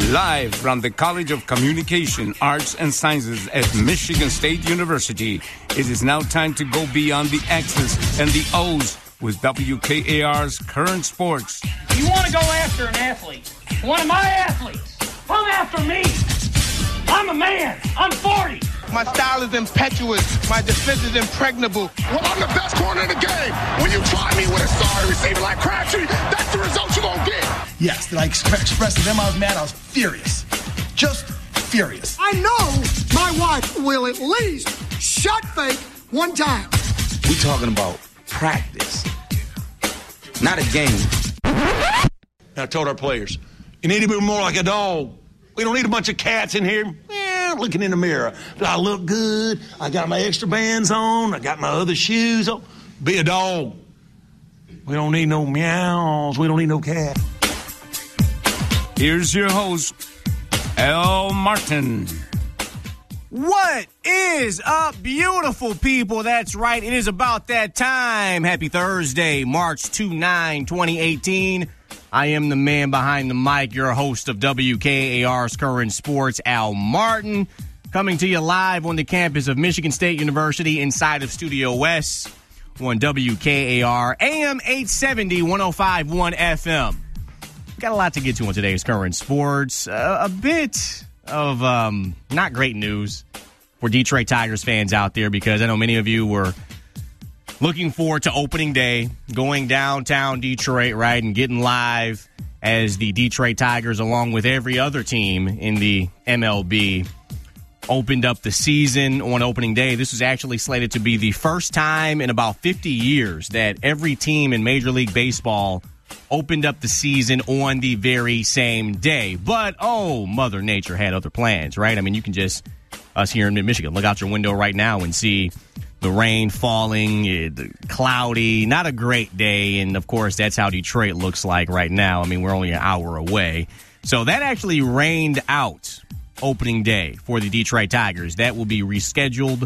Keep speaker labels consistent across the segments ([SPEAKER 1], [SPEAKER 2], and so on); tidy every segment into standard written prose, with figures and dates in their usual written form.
[SPEAKER 1] Live from the College of Communication, Arts, and Sciences at Michigan State University, it is now time to go beyond the X's and the O's with WKAR's Current Sports.
[SPEAKER 2] You want to go after an athlete, one of my athletes, come after me. I'm a man. I'm 40.
[SPEAKER 3] My style is impetuous. My defense is impregnable.
[SPEAKER 4] Well, I'm the best corner in the game. When you try me with a sorry receiver like Crabtree, that's the result you're going to get.
[SPEAKER 5] Yes, did I express to them I was mad? I was furious. Just furious.
[SPEAKER 6] I know my wife will at least shot fake one time.
[SPEAKER 7] We talking about practice, not a game.
[SPEAKER 8] I told our players, you need to be more like a dog. We don't need a bunch of cats in here looking in the mirror. Do I look good? I got my extra bands on. I got my other shoes on. Be a dog. We don't need no meows. We don't need no cat.
[SPEAKER 1] Here's your host, Al Martin.
[SPEAKER 9] What is up, beautiful people? That's right. It is about that time. Happy Thursday, March 29, 2018. I am the man behind the mic, your host of WKAR's Current Sports, Al Martin, coming to you live on the campus of Michigan State University inside of Studio West on WKAR, AM 870, 105.1 FM. Got a lot to get to on today's Current Sports. A bit of not great news for Detroit Tigers fans out there, because I know many of you were looking forward to opening day, going downtown Detroit, right, and getting live as the Detroit Tigers, along with every other team in the MLB, opened up the season on opening day. This was actually slated to be the first time in about 50 years that every team in Major League Baseball opened up the season on the very same day. But, oh, Mother Nature had other plans, right? I mean, you can just, us here in Michigan, look out your window right now and see the rain falling, cloudy, not a great day. And, of course, that's how Detroit looks like right now. I mean, we're only an hour away. So that actually rained out opening day for the Detroit Tigers. That will be rescheduled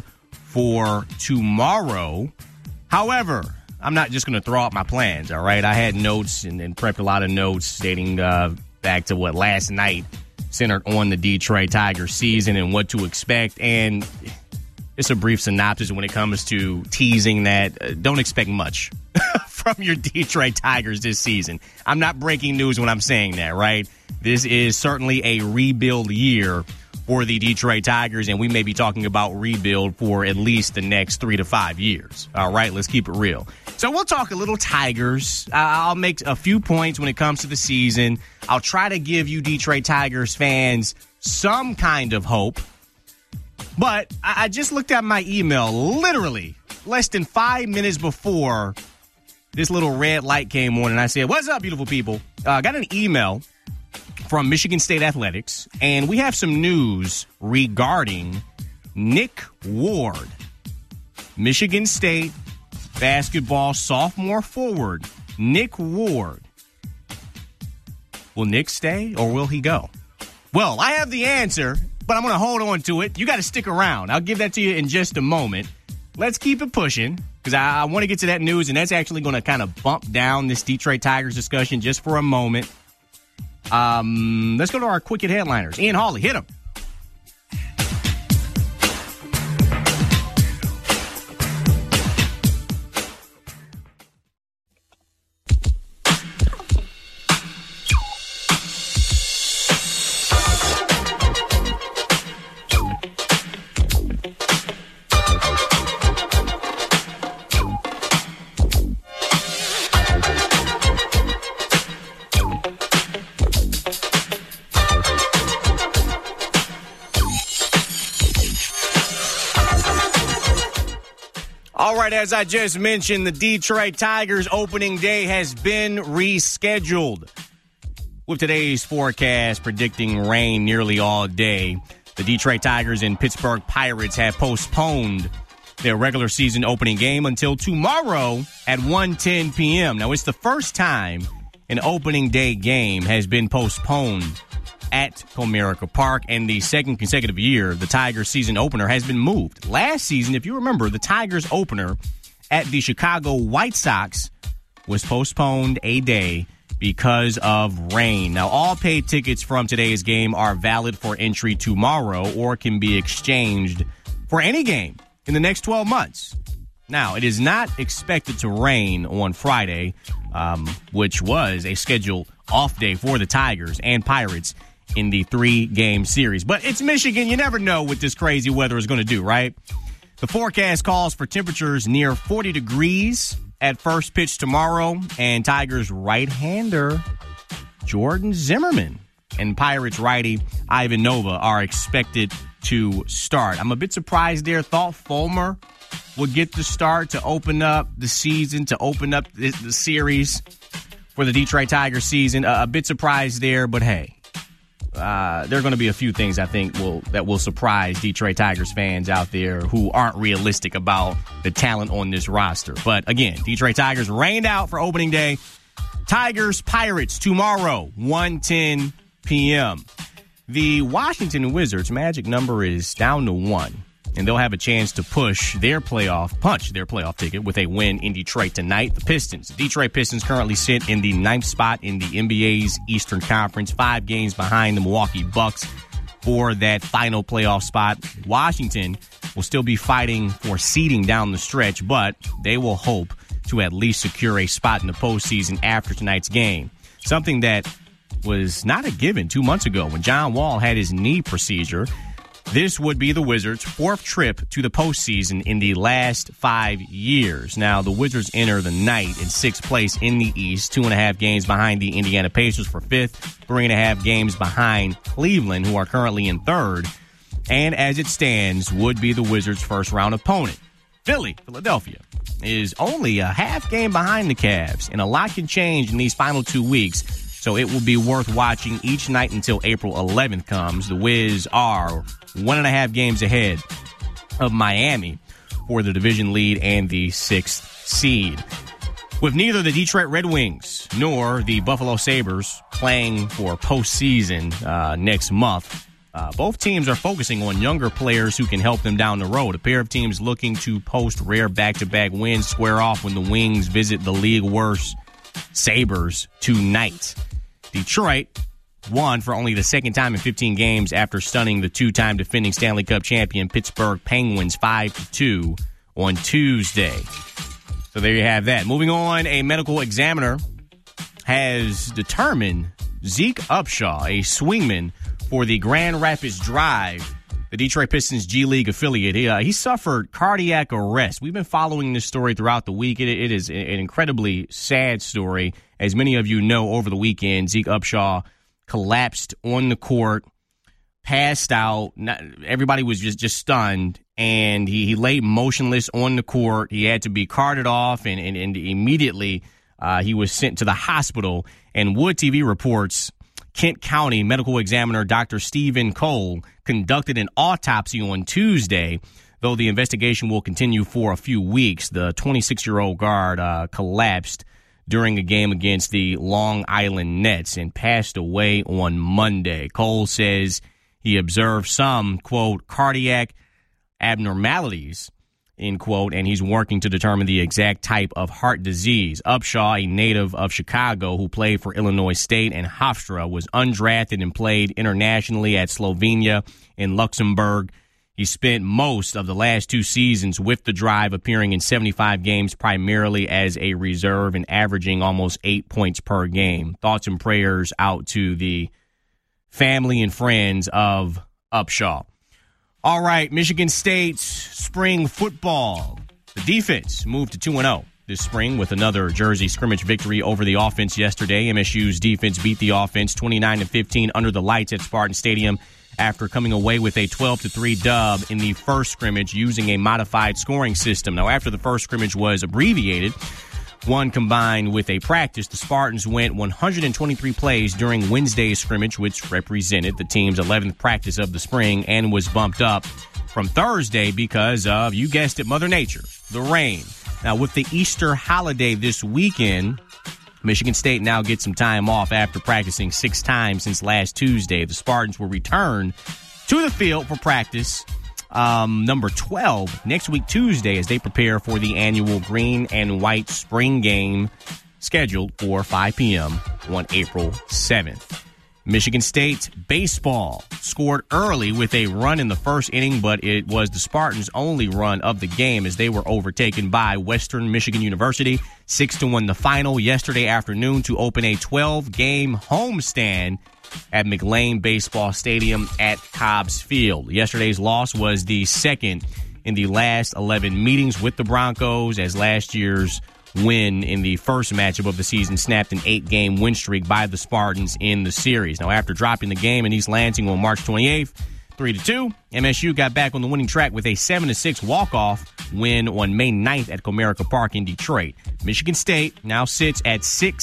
[SPEAKER 9] for tomorrow. However, I'm not just going to throw out my plans, all right? I had notes and prepped a lot of notes dating back to last night, centered on the Detroit Tigers season and what to expect. And it's a brief synopsis when it comes to teasing that. Don't expect much from your Detroit Tigers this season. I'm not breaking news when I'm saying that, right? This is certainly a rebuild year for the Detroit Tigers, and we may be talking about rebuild for at least the next 3 to 5 years. All right, let's keep it real. So we'll talk a little Tigers. I'll make a few points when it comes to the season. I'll try to give you Detroit Tigers fans some kind of hope. But I just looked at my email literally less than 5 minutes before this little red light came on, and I said, what's up, beautiful people? I got an email from Michigan State Athletics, and we have some news regarding Nick Ward, Michigan State basketball sophomore forward. Nick Ward. Will Nick stay or will he go? Well, I have the answer, but I'm going to hold on to it. You got to stick around. I'll give that to you in just a moment. Let's keep it pushing, because I want to get to that news, and that's actually going to kind of bump down this Detroit Tigers discussion just for a moment. Let's go to our quick hit headliners. Ian Hawley, hit him. All right, as I just mentioned, the Detroit Tigers opening day has been rescheduled. With today's forecast predicting rain nearly all day, the Detroit Tigers and Pittsburgh Pirates have postponed their regular season opening game until tomorrow at 1:10 p.m. Now, it's the first time an opening day game has been postponed at Comerica Park, and the second consecutive year the Tigers season opener has been moved. Last season, if you remember, the Tigers opener at the Chicago White Sox was postponed a day because of rain. Now, all paid tickets from today's game are valid for entry tomorrow or can be exchanged for any game in the next 12 months. Now, it is not expected to rain on Friday, which was a scheduled off day for the Tigers and Pirates in the 3-game series. But it's Michigan. You never know what this crazy weather is going to do, right? The forecast calls for temperatures near 40 degrees at first pitch tomorrow, and Tigers right-hander Jordan Zimmerman and Pirates righty Ivan Nova are expected to start. I'm a bit surprised there. Thought Fulmer would get the start to open up the season, to open up the series for the Detroit Tigers season. A bit surprised there, but hey, there are going to be a few things I think that will surprise Detroit Tigers fans out there who aren't realistic about the talent on this roster. But again, Detroit Tigers rained out for opening day. Tigers Pirates tomorrow, 1:10 p.m. The Washington Wizards magic number is down to 1, and they'll have a chance to punch their playoff ticket with a win in Detroit tonight. The Detroit Pistons currently sit in the 9th spot in the NBA's Eastern Conference, 5 games behind the Milwaukee Bucks for that final playoff spot. Washington will still be fighting for seeding down the stretch, but they will hope to at least secure a spot in the postseason after tonight's game, something that was not a given 2 months ago when John Wall had his knee procedure. This would be the Wizards' 4th trip to the postseason in the last 5 years. Now, the Wizards enter the night in 6th place in the East, 2.5 games behind the Indiana Pacers for 5th, 3.5 games behind Cleveland, who are currently in 3rd, and as it stands, would be the Wizards' first-round opponent. Philadelphia, is only a half game behind the Cavs, and a lot can change in these final 2 weeks. So it will be worth watching each night until April 11th comes. The Wiz are 1.5 games ahead of Miami for the division lead and the 6th seed. With neither the Detroit Red Wings nor the Buffalo Sabres playing for postseason next month, both teams are focusing on younger players who can help them down the road. A pair of teams looking to post rare back-to-back wins square off when the Wings visit the league-worst Sabres tonight. Detroit won for only the second time in 15 games after stunning the 2-time defending Stanley Cup champion Pittsburgh Penguins 5-2 on Tuesday. So there you have that. Moving on, a medical examiner has determined Zeke Upshaw, a swingman for the Grand Rapids Drive, the Detroit Pistons G League affiliate. He suffered cardiac arrest. We've been following this story throughout the week. It is an incredibly sad story. As many of you know, over the weekend, Zeke Upshaw collapsed on the court, passed out. Everybody was just stunned, and he lay motionless on the court. He had to be carted off, and immediately he was sent to the hospital. And Wood TV reports Kent County medical examiner Dr. Stephen Cole conducted an autopsy on Tuesday, though the investigation will continue for a few weeks. The 26-year-old guard collapsed during a game against the Long Island Nets and passed away on Monday. Cole says he observed some, quote, cardiac abnormalities, end quote, and he's working to determine the exact type of heart disease. Upshaw, a native of Chicago who played for Illinois State and Hofstra, was undrafted and played internationally at Slovenia and Luxembourg. He spent most of the last 2 seasons with the Drive, appearing in 75 games primarily as a reserve and averaging almost 8 points per game. Thoughts and prayers out to the family and friends of Upshaw. All right, Michigan State's spring football. The defense moved to 2-0 this spring with another Jersey scrimmage victory over the offense yesterday. MSU's defense beat the offense 29-15 under the lights at Spartan Stadium after coming away with a 12-3 dub in the first scrimmage using a modified scoring system. Now, after the first scrimmage was abbreviated, one combined with a practice, the Spartans went 123 plays during Wednesday's scrimmage, which represented the team's 11th practice of the spring and was bumped up from Thursday because of, you guessed it, Mother Nature, the rain. Now, with the Easter holiday this weekend, Michigan State now gets some time off after practicing 6 times since last Tuesday. The Spartans will return to the field for practice number 12 next week Tuesday as they prepare for the annual green and white spring game scheduled for 5 p.m. on April 7th. Michigan State baseball scored early with a run in the first inning, but it was the Spartans' only run of the game as they were overtaken by Western Michigan University. 6-1 the final yesterday afternoon to open a 12-game homestand at McLean Baseball Stadium at Cobbs Field. Yesterday's loss was the second in the last 11 meetings with the Broncos, as last year's win in the first matchup of the season snapped an 8-game win streak by the Spartans in the series. Now, after dropping the game in East Lansing on March 28th, 3-2, MSU got back on the winning track with a 7-6 walk-off win on May 9th at Comerica Park in Detroit. Michigan State now sits at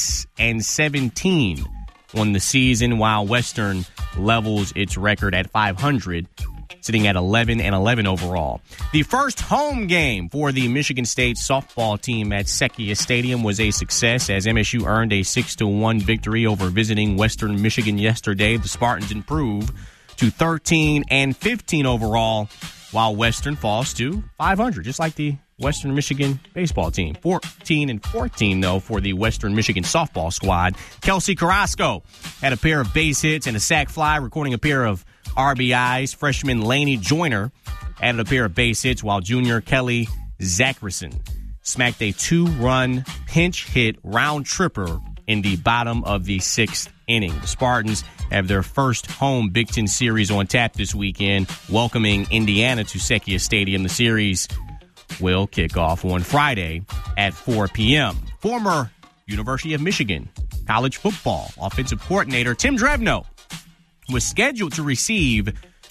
[SPEAKER 9] 6-17 on the season, while Western levels its record at 500, sitting at 11-11 overall. The first home game for the Michigan State softball team at Sequoia Stadium was a success as MSU earned a 6-1 victory over visiting Western Michigan yesterday. The Spartans improve to 13-15 overall, while Western falls to 500, just like the Western Michigan baseball team. 14-14, though, for the Western Michigan softball squad. Kelsey Carrasco had a pair of base hits and a sac fly, recording a pair of RBIs. Freshman Laney Joyner added a pair of base hits, while junior Kelly Zacharson smacked a 2-run pinch hit round tripper in the bottom of the 6th inning. The Spartans have their first home Big Ten series on tap this weekend, welcoming Indiana to Sequoia Stadium. The series will kick off on Friday at 4 p.m. Former University of Michigan college football offensive coordinator Tim Drevno was scheduled to receive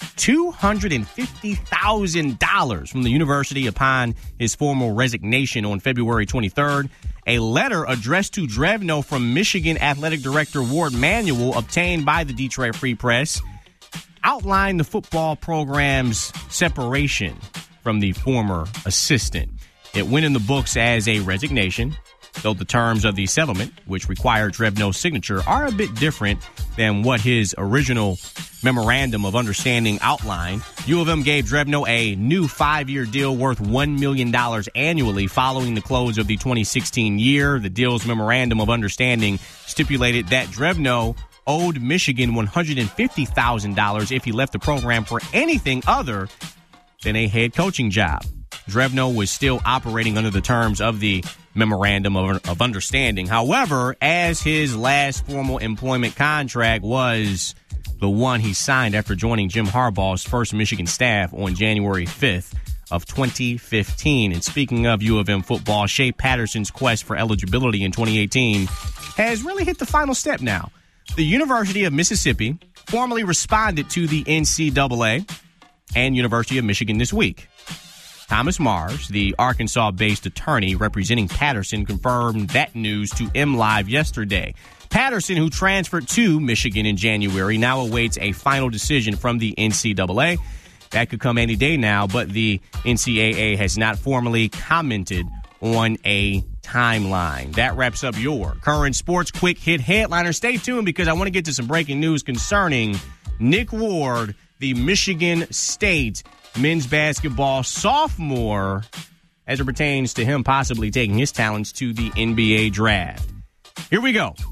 [SPEAKER 9] $250,000 from the university upon his formal resignation on February 23rd. A letter addressed to Drevno from Michigan Athletic Director Ward Manuel, obtained by the Detroit Free Press, outlined the football program's separation from the former assistant. It went in the books as a resignation, though the terms of the settlement, which required Drevno's signature, are a bit different than what his original memorandum of understanding outlined. U of M gave Drevno a new 5-year deal worth $1 million annually following the close of the 2016 year. The deal's memorandum of understanding stipulated that Drevno owed Michigan $150,000 if he left the program for anything other than a head coaching job. Drevno was still operating under the terms of the memorandum of understanding. However, as his last formal employment contract was the one he signed after joining Jim Harbaugh's first Michigan staff on January 5th of 2015. And speaking of U of M football, Shea Patterson's quest for eligibility in 2018 has really hit the final step now. The University of Mississippi formally responded to the NCAA and University of Michigan this week. Thomas Mars, the Arkansas-based attorney representing Patterson, confirmed that news to MLive yesterday. Patterson, who transferred to Michigan in January, now awaits a final decision from the NCAA. That could come any day now, but the NCAA has not formally commented on a timeline. That wraps up your current sports quick hit headliner. Stay tuned because I want to get to some breaking news concerning Nick Ward, the Michigan State men's basketball sophomore, as it pertains to him possibly taking his talents to the NBA draft. Here we go.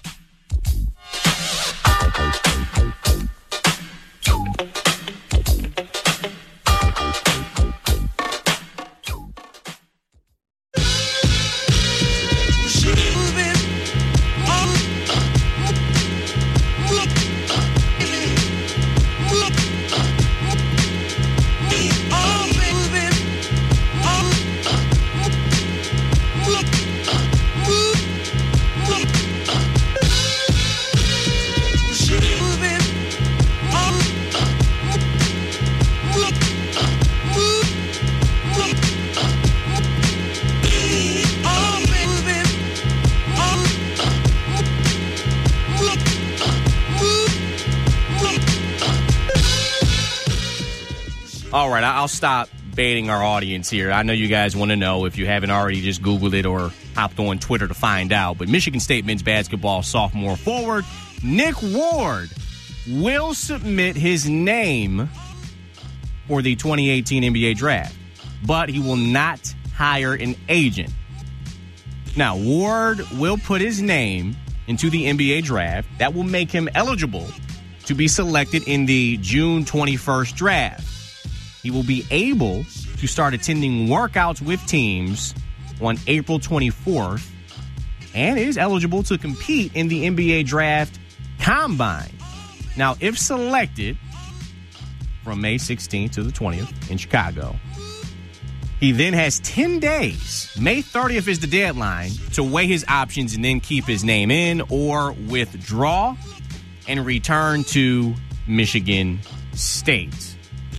[SPEAKER 9] All right, I'll stop baiting our audience here. I know you guys want to know. If you haven't already, just Googled it or hopped on Twitter to find out. But Michigan State men's basketball sophomore forward Nick Ward will submit his name for the 2018 NBA draft, but he will not hire an agent. Now, Ward will put his name into the NBA draft. That will make him eligible to be selected in the June 21st draft. He will be able to start attending workouts with teams on April 24th and is eligible to compete in the NBA draft combine. Now, if selected from May 16th to the 20th in Chicago, he then has 10 days. May 30th is the deadline to weigh his options and then keep his name in or withdraw and return to Michigan State.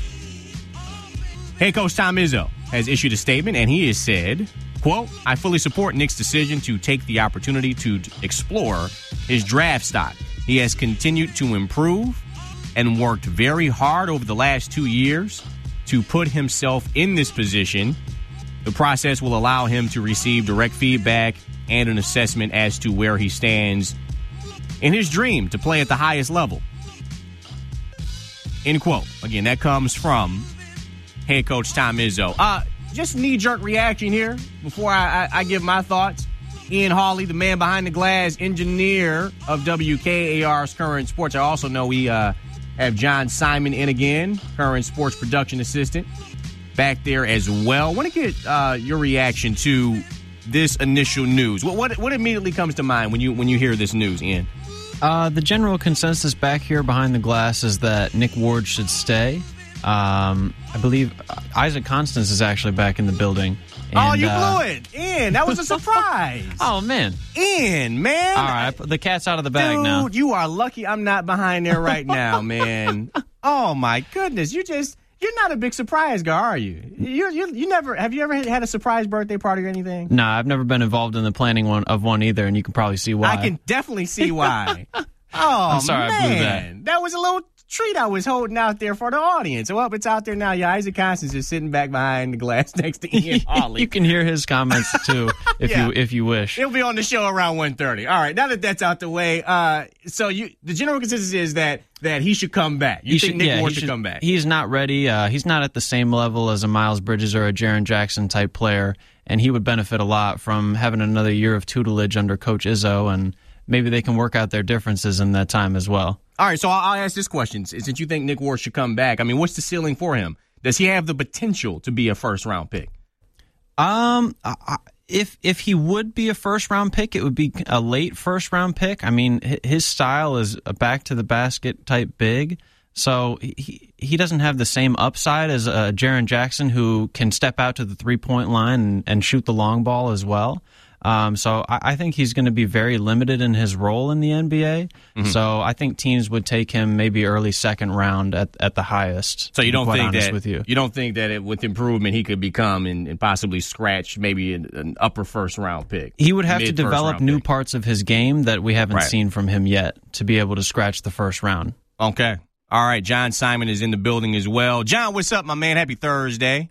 [SPEAKER 9] Head coach Tom Izzo has issued a statement, and he has said, quote, I fully support Nick's decision to take the opportunity to explore his draft stock. He has continued to improve and worked very hard over the last 2 years to put himself in this position. The process will allow him to receive direct feedback and an assessment as to where he stands in his dream to play at the highest level. End quote. Again, that comes from head coach Tom Izzo. Just knee-jerk reaction here before I give my thoughts. Ian Hawley, the man behind the glass, engineer of WKAR's Current Sports. I also know we have John Simon in again, Current Sports production assistant, back there as well. I want to get your reaction to this initial news. What immediately comes to mind when you hear this news, Ian?
[SPEAKER 10] The general consensus back here behind the glass is that Nick Ward should stay. I believe Isaac Constance is actually back in the building. And,
[SPEAKER 9] you blew it. Ian, that was a surprise.
[SPEAKER 10] Oh, man.
[SPEAKER 9] Ian, man.
[SPEAKER 10] All right, the cat's out of the bag now.
[SPEAKER 9] Dude, you are lucky I'm not behind there right now, man. Oh, my goodness. You're not a big surprise guy, are you? Have you ever had a surprise birthday party or anything?
[SPEAKER 10] No, I've never been involved in the planning of one either, and you can probably see why.
[SPEAKER 9] I can definitely see why. I'm sorry, man. I blew that. That was a little treat I was holding out there for the audience. Well, it's out there now. Yeah, Isaac Constance is sitting back behind the glass next to Ian Hawley.
[SPEAKER 10] You can hear his comments, too, if you wish.
[SPEAKER 9] He'll be on the show around 1:30. All right, now that that's out the way, so the general consensus is that he should come back. You think Nick Ward should come back?
[SPEAKER 10] He's not ready. He's not at the same level as a Miles Bridges or a Jaren Jackson type player, and he would benefit a lot from having another year of tutelage under Coach Izzo, and maybe they can work out their differences in that time as well. All
[SPEAKER 9] right, so I'll ask this question. Since you think Nick Ward should come back, I mean, what's the ceiling for him? Does he have the potential to be a first-round pick?
[SPEAKER 10] If he would be a first-round pick, it would be a late first-round pick. I mean, his style is a back-to-the-basket type big, so he doesn't have the same upside as Jaren Jackson, who can step out to the three-point line and shoot the long ball as well. So I think he's going to be very limited in his role in the NBA. Mm-hmm. So I think teams would take him maybe early second round at the highest.
[SPEAKER 9] So you don't think that with improvement he could become and possibly scratch maybe an upper first round pick?
[SPEAKER 10] He would have to develop new parts of his game that we haven't seen from him yet to be able to scratch the first round.
[SPEAKER 9] Okay. All right. John Simon is in the building as well. John, what's up, my man? Happy Thursday.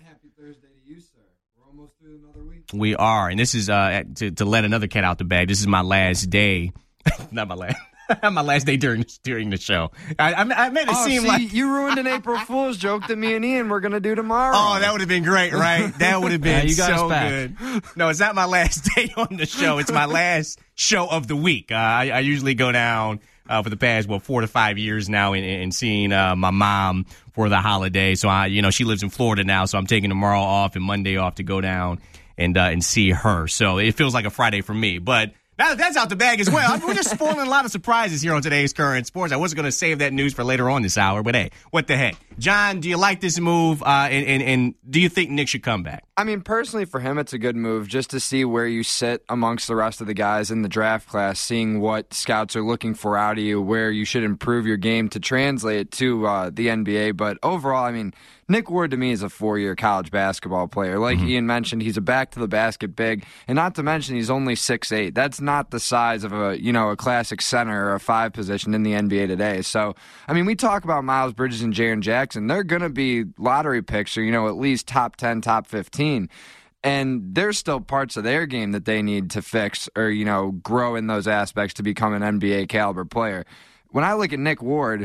[SPEAKER 9] We are, and this is to let another cat out the bag. This is my last day, not my last, my last day during the show. I made it seem like
[SPEAKER 11] you ruined an April Fool's joke that me and Ian were gonna do tomorrow.
[SPEAKER 9] Oh, that would have been great, right? That would have been so good. No, it's not my last day on the show. It's my last show of the week. I usually go down for the past 4 to 5 years now in seeing my mom for the holiday. So she lives in Florida now, so I'm taking tomorrow off and Monday off to go down and see her. So it feels like a Friday for me. But now that that's out the bag as well, we're just spoiling a lot of surprises here on today's Current Sports. I wasn't going to save that news for later on this hour, but hey, what the heck. John, do you like this move, and do you think Nick should come back?
[SPEAKER 11] I mean, personally, for him, it's a good move just to see where you sit amongst the rest of the guys in the draft class, seeing what scouts are looking for out of you, where you should improve your game to translate it to the NBA. But overall, I mean, Nick Ward to me is a 4-year college basketball player. Like Ian mentioned, he's a back-to-the-basket big, and not to mention he's only 6'8". That's not the size of a classic center or a 5 position in the NBA today. So, I mean, we talk about Miles Bridges and Jaren Jackson. They're going to be lottery picks or, at least top 10, top 15. And there's still parts of their game that they need to fix or, grow in those aspects to become an NBA caliber player. When I look at Nick Ward,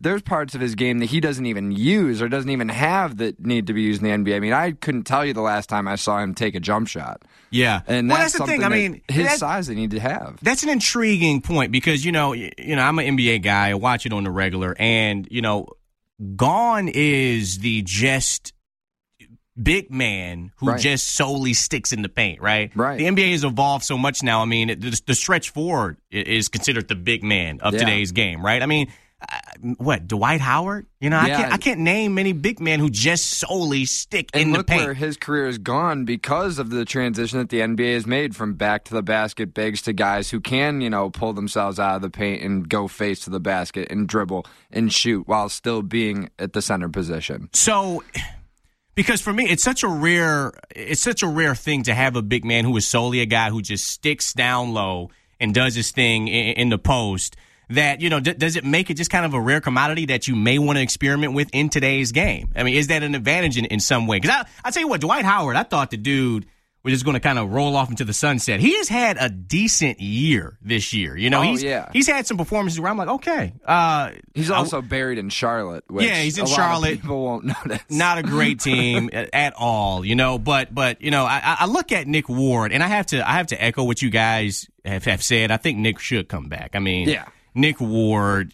[SPEAKER 11] there's parts of his game that he doesn't even use or doesn't even have that need to be used in the NBA. I mean, I couldn't tell you the last time I saw him take a jump shot.
[SPEAKER 9] Yeah,
[SPEAKER 11] and
[SPEAKER 9] that's the thing. I mean,
[SPEAKER 11] his size they need to have.
[SPEAKER 9] That's an intriguing point because I'm an NBA guy. I watch it on the regular, and gone is the just big man who just solely sticks in the paint, right?
[SPEAKER 11] Right.
[SPEAKER 9] The NBA has evolved so much now. I mean, the stretch forward is considered the big man of today's game, right? I mean, Dwight Howard? I can't name many big men who just solely stick in the paint.
[SPEAKER 11] And look where his career has gone because of the transition that the NBA has made from back to the basket bigs to guys who can, pull themselves out of the paint and go face to the basket and dribble and shoot while still being at the center position.
[SPEAKER 9] So, because for me, it's such a rare thing to have a big man who is solely a guy who just sticks down low and does his thing in the post. That, does it make it just kind of a rare commodity that you may want to experiment with in today's game? I mean, is that an advantage in some way? Because I tell you what, Dwight Howard, I thought the dude was just going to kind of roll off into the sunset. He has had a decent year this year. He's had some performances where I'm like, okay.
[SPEAKER 11] He's also buried in Charlotte. Which
[SPEAKER 9] he's in
[SPEAKER 11] a
[SPEAKER 9] Charlotte.
[SPEAKER 11] Lot of people won't notice.
[SPEAKER 9] Not a great team at all, But I look at Nick Ward, and I have to echo what you guys have said. I think Nick should come back. I mean, Nick Ward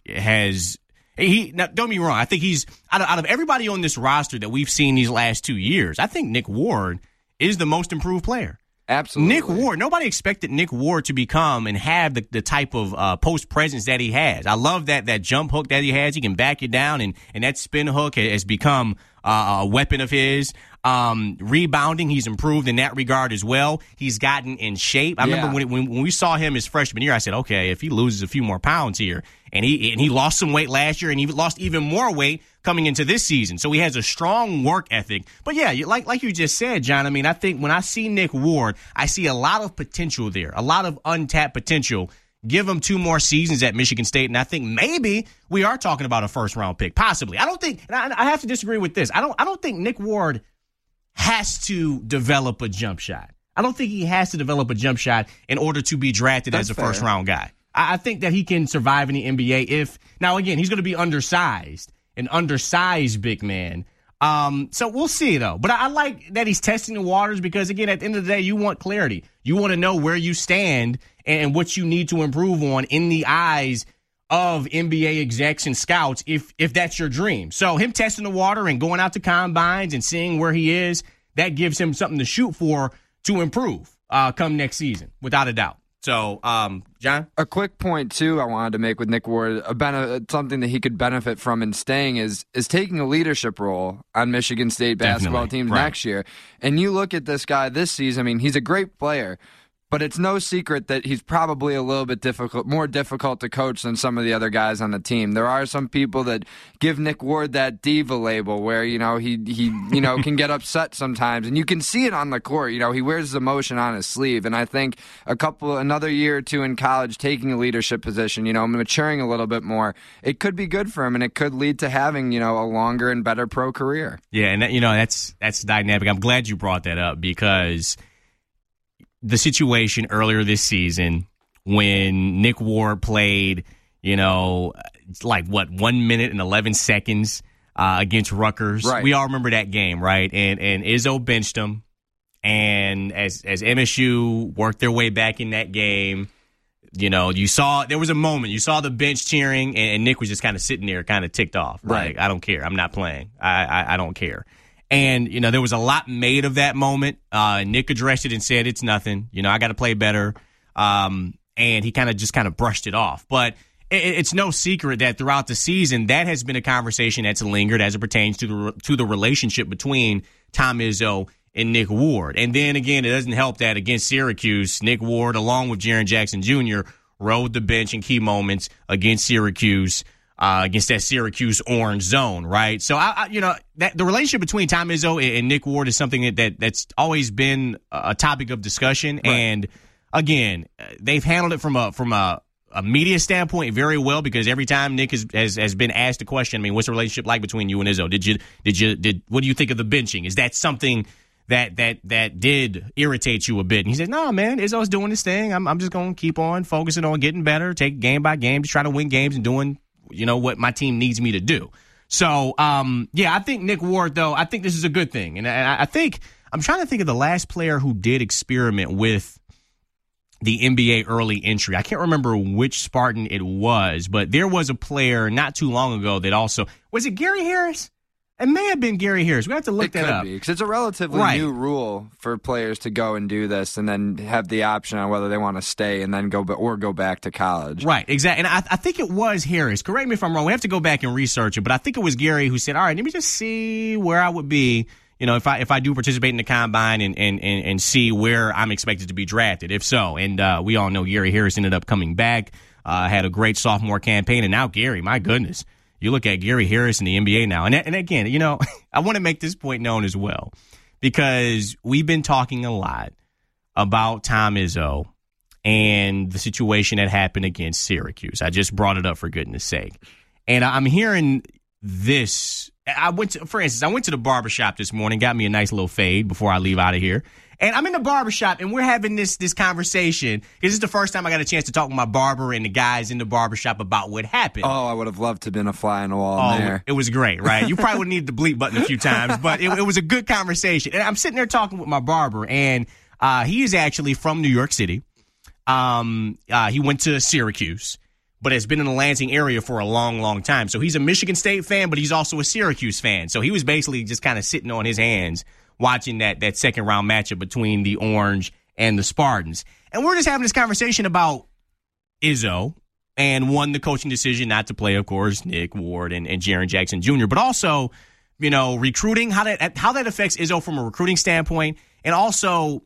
[SPEAKER 9] now, don't get me wrong. I think he's out of everybody on this roster that we've seen these last 2 years. I think Nick Ward is the most improved player.
[SPEAKER 11] Absolutely.
[SPEAKER 9] Nick Ward, nobody expected Nick Ward to become and have the type of post presence that he has. I love that jump hook that he has. He can back you down, and that spin hook has become a weapon of his. Rebounding, he's improved in that regard as well. He's gotten in shape. I remember when we saw him his freshman year, I said, okay, if he loses a few more pounds here, and he lost some weight last year, and he lost even more weight coming into this season. So he has a strong work ethic. But yeah, like you just said, John, I mean, I think when I see Nick Ward, I see a lot of potential there, a lot of untapped potential. Give him 2 more seasons at Michigan State, and I think maybe we are talking about a first-round pick, possibly. I don't think, and I have to disagree with this. I don't think Nick Ward has to develop a jump shot. I don't think he has to develop a jump shot in order to be drafted as a first-round guy. I think that he can survive in the NBA now again, he's going to be undersized, an undersized big man. So we'll see, though. But I like that he's testing the waters because, again, at the end of the day, you want clarity. You want to know where you stand and what you need to improve on in the eyes of NBA execs and scouts if that's your dream. So him testing the water and going out to combines and seeing where he is, that gives him something to shoot for to improve come next season, without a doubt. So, John?
[SPEAKER 11] A quick point, too, I wanted to make with Nick Ward, something that he could benefit from in staying is taking a leadership role on Michigan State basketball teams next year. And you look at this guy this season, I mean, he's a great player, but it's no secret that he's probably a little bit more difficult to coach than some of the other guys on the team. There are some people that give Nick Ward that diva label where, he can get upset sometimes, and you can see it on the court. He wears his emotion on his sleeve, and I think another year or two in college, taking a leadership position, maturing a little bit more, it could be good for him, and it could lead to having, a longer and better pro career.
[SPEAKER 9] Yeah, and that's dynamic. I'm glad you brought that up because the situation earlier this season when Nick Ward played, 1 minute and 11 seconds against Rutgers.
[SPEAKER 11] Right.
[SPEAKER 9] We all remember that game, right? And Izzo benched him. And as MSU worked their way back in that game, you saw there was a moment. You saw the bench cheering, and Nick was just kind of sitting there, kind of ticked off.
[SPEAKER 11] Right.
[SPEAKER 9] Like, I don't care. I'm not playing. I don't care. And, there was a lot made of that moment. Nick addressed it and said, it's nothing. I got to play better. And he kind of brushed it off. But it's no secret that throughout the season, that has been a conversation that's lingered as it pertains to the relationship between Tom Izzo and Nick Ward. And then, again, it doesn't help that against Syracuse, Nick Ward, along with Jaren Jackson Jr., rode the bench in key moments against Syracuse. Against that Syracuse orange zone, right? So, that the relationship between Tom Izzo and Nick Ward is something that's always been a topic of discussion. Right. And again, they've handled it from a media standpoint very well because every time Nick has been asked a question, I mean, what's the relationship like between you and Izzo? What do you think of the benching? Is that something that did irritate you a bit? And he said, no, man, Izzo's doing his thing. I'm just going to keep on focusing on getting better, take game by game, just try to win games and doing what my team needs me to do. So, I think Nick Ward, though, I think this is a good thing. And I think I'm trying to think of the last player who did experiment with the NBA early entry. I can't remember which Spartan it was, but there was a player not too long ago that also – was it Gary Harris? It may have been Gary Harris. We have to look that up.
[SPEAKER 11] It could be, because it's a relatively new rule for players to go and do this and then have the option on whether they want to stay and then go back to college.
[SPEAKER 9] Right, exactly. And I think it was Harris. Correct me if I'm wrong. We have to go back and research it, but I think it was Gary who said, all right, let me just see where I would be, if I do participate in the combine and see where I'm expected to be drafted, if so. And we all know Gary Harris ended up coming back, had a great sophomore campaign, and now Gary, my goodness. You look at Gary Harris in the NBA now. And again, I want to make this point known as well, because we've been talking a lot about Tom Izzo and the situation that happened against Syracuse. I just brought it up for goodness sake. And I'm hearing this. For instance, I went to the barbershop this morning, got me a nice little fade before I leave out of here. And I'm in the barbershop, and we're having this conversation. This is the first time I got a chance to talk with my barber and the guys in the barbershop about what happened.
[SPEAKER 11] Oh, I would have loved to have been a fly on the wall in there.
[SPEAKER 9] It was great, right? You probably would need the bleep button a few times, but it was a good conversation. And I'm sitting there talking with my barber, and he is actually from New York City. He went to Syracuse, but has been in the Lansing area for a long, long time. So he's a Michigan State fan, but he's also a Syracuse fan. So he was basically just kind of sitting on his hands watching that second-round matchup between the Orange and the Spartans. And we're just having this conversation about Izzo and the coaching decision not to play, of course, Nick Ward and Jaren Jackson Jr., but also, recruiting, how that affects Izzo from a recruiting standpoint, and also,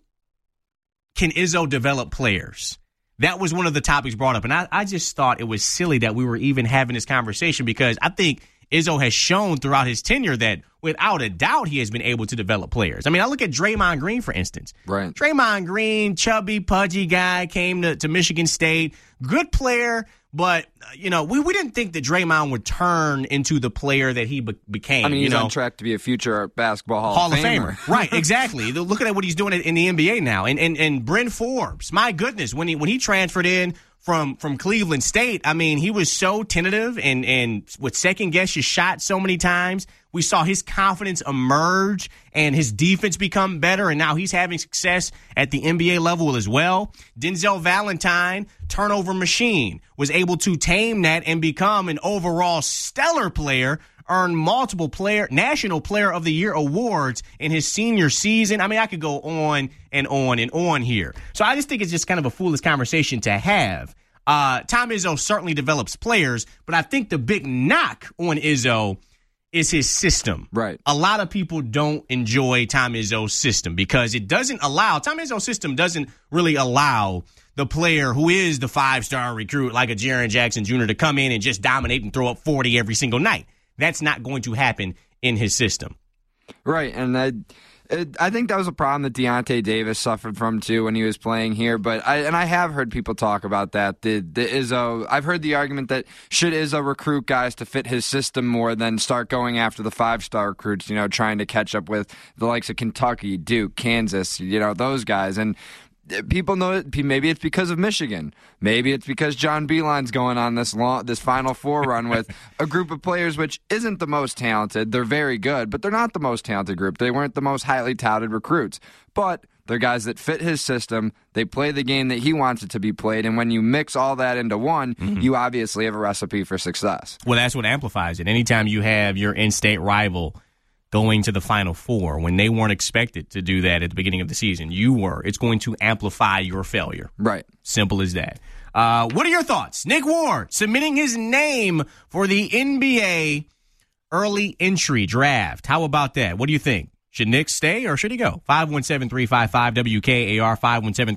[SPEAKER 9] can Izzo develop players? That was one of the topics brought up, and I just thought it was silly that we were even having this conversation, because I think Izzo has shown throughout his tenure that without a doubt he has been able to develop players. I mean, I look at Draymond Green, for instance.
[SPEAKER 11] Right.
[SPEAKER 9] Draymond Green, chubby, pudgy guy, came to Michigan State. Good player, but, we didn't think that Draymond would turn into the player that he became.
[SPEAKER 11] I mean, he's on track to be a future basketball Hall of Famer.
[SPEAKER 9] Right, exactly. Look at what he's doing in the NBA now. And Bryn Forbes, my goodness, when he transferred in from Cleveland State, I mean, he was so tentative and would second-guess his shot so many times. We saw his confidence emerge and his defense become better, and now he's having success at the NBA level as well. Denzel Valentine, turnover machine, was able to tame that and become an overall stellar player, earned multiple National Player of the Year awards in his senior season. I mean, I could go on and on and on here. So I just think it's just kind of a foolish conversation to have. Tom Izzo certainly develops players, but I think the big knock on Izzo is his system.
[SPEAKER 11] Right.
[SPEAKER 9] A lot of people don't enjoy Tom Izzo's system because Tom Izzo's system doesn't really allow the player who is the 5-star recruit like a Jaren Jackson Jr. to come in and just dominate and throw up 40 every single night. That's not going to happen in his system.
[SPEAKER 11] Right, and I think that was a problem that Deontay Davis suffered from too when he was playing here. But I have heard people talk about that. The Izzo, I've heard the argument that should Izzo recruit guys to fit his system more than start going after the 5-star recruits, trying to catch up with the likes of Kentucky, Duke, Kansas, those guys. And people know it. Maybe it's because of Michigan. Maybe it's because John Beilein's going on this Final Four run with a group of players which isn't the most talented. They're very good, but they're not the most talented group. They weren't the most highly touted recruits. But they're guys that fit his system. They play the game that he wants it to be played. And when you mix all that into one, you obviously have a recipe for success.
[SPEAKER 9] Well, that's what amplifies it. Anytime you have your in-state rival going to the Final Four when they weren't expected to do that at the beginning of the season, it's going to amplify your failure.
[SPEAKER 11] Right.
[SPEAKER 9] Simple as that. What are your thoughts? Nick Ward submitting his name for the NBA early entry draft. How about that? What do you think? Should Nick stay or should he go? 517-355-WKAR,